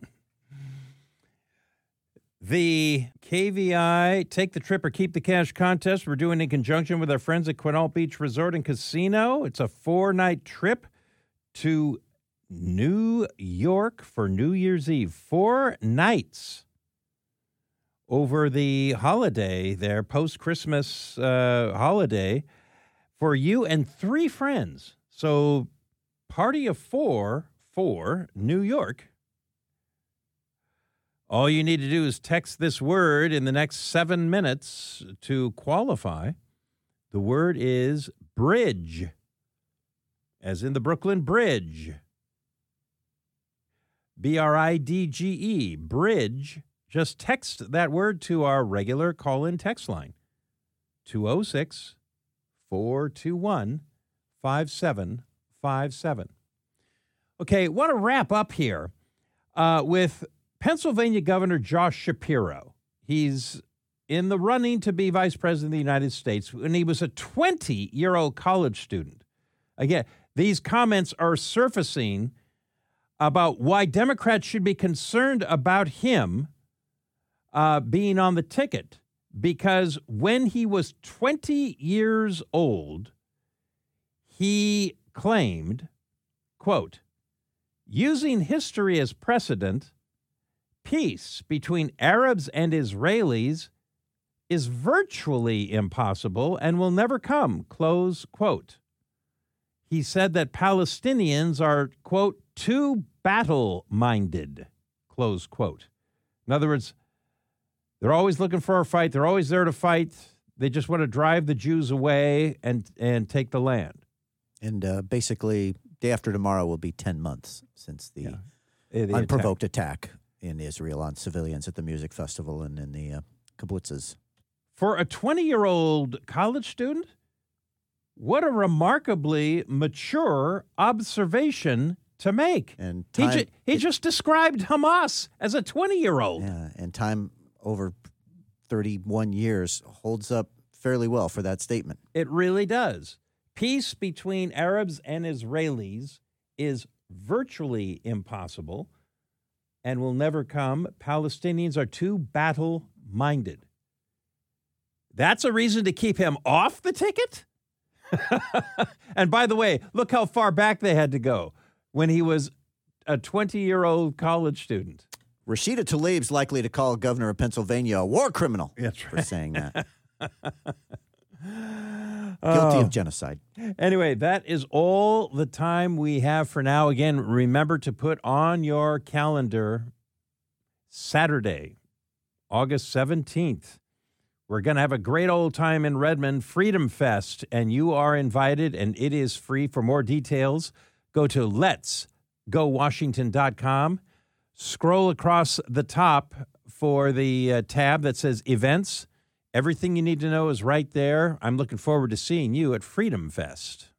The K V I Take the Trip or Keep the Cash contest we're doing in conjunction with our friends at Quinault Beach Resort and Casino. It's a four-night trip to New York for New Year's Eve. Four nights over the holiday there, post-Christmas uh, holiday, for you and three friends. So party of four for New York. All you need to do is text this word in the next seven minutes to qualify. The word is bridge, as in the Brooklyn Bridge. B R I D G E, bridge. Just text that word to our regular call-in text line, two oh six, four two one, five seven five seven. Okay, want to wrap up here uh, with Pennsylvania Governor Josh Shapiro. He's in the running to be vice president of the United States, and he was a twenty-year-old college student. Again, these comments are surfacing about why Democrats should be concerned about him uh, being on the ticket, because when he was twenty years old, he claimed, quote, using history as precedent, peace between Arabs and Israelis is virtually impossible and will never come, close quote. He said that Palestinians are, quote, too battle-minded, close quote. In other words, they're always looking for a fight. They're always there to fight. They just want to drive the Jews away and, and take the land. And uh, basically, day after tomorrow will be ten months since the, yeah. the unprovoked attack. attack in Israel on civilians at the music festival and in the uh, kibbutzes. For a twenty-year-old college student, what a remarkably mature observation to make. And time, he, ju- he it, just described Hamas as a twenty-year-old. Yeah, and time over thirty-one years holds up fairly well for that statement. It really does. Peace between Arabs and Israelis is virtually impossible and will never come. Palestinians are too battle-minded. That's a reason to keep him off the ticket? And by the way, look how far back they had to go when he was a twenty-year-old college student. Rashida Tlaib's likely to call governor of Pennsylvania a war criminal That's right. for saying that. Guilty oh. of genocide. Anyway, that is all the time we have for now. Again, remember to put on your calendar Saturday, August seventeenth. We're going to have a great old time in Redmond, Freedom Fest, and you are invited, and it is free. For more details, go to lets go washington dot com. Scroll across the top for the uh, tab that says Events. Everything you need to know is right there. I'm looking forward to seeing you at Freedom Fest.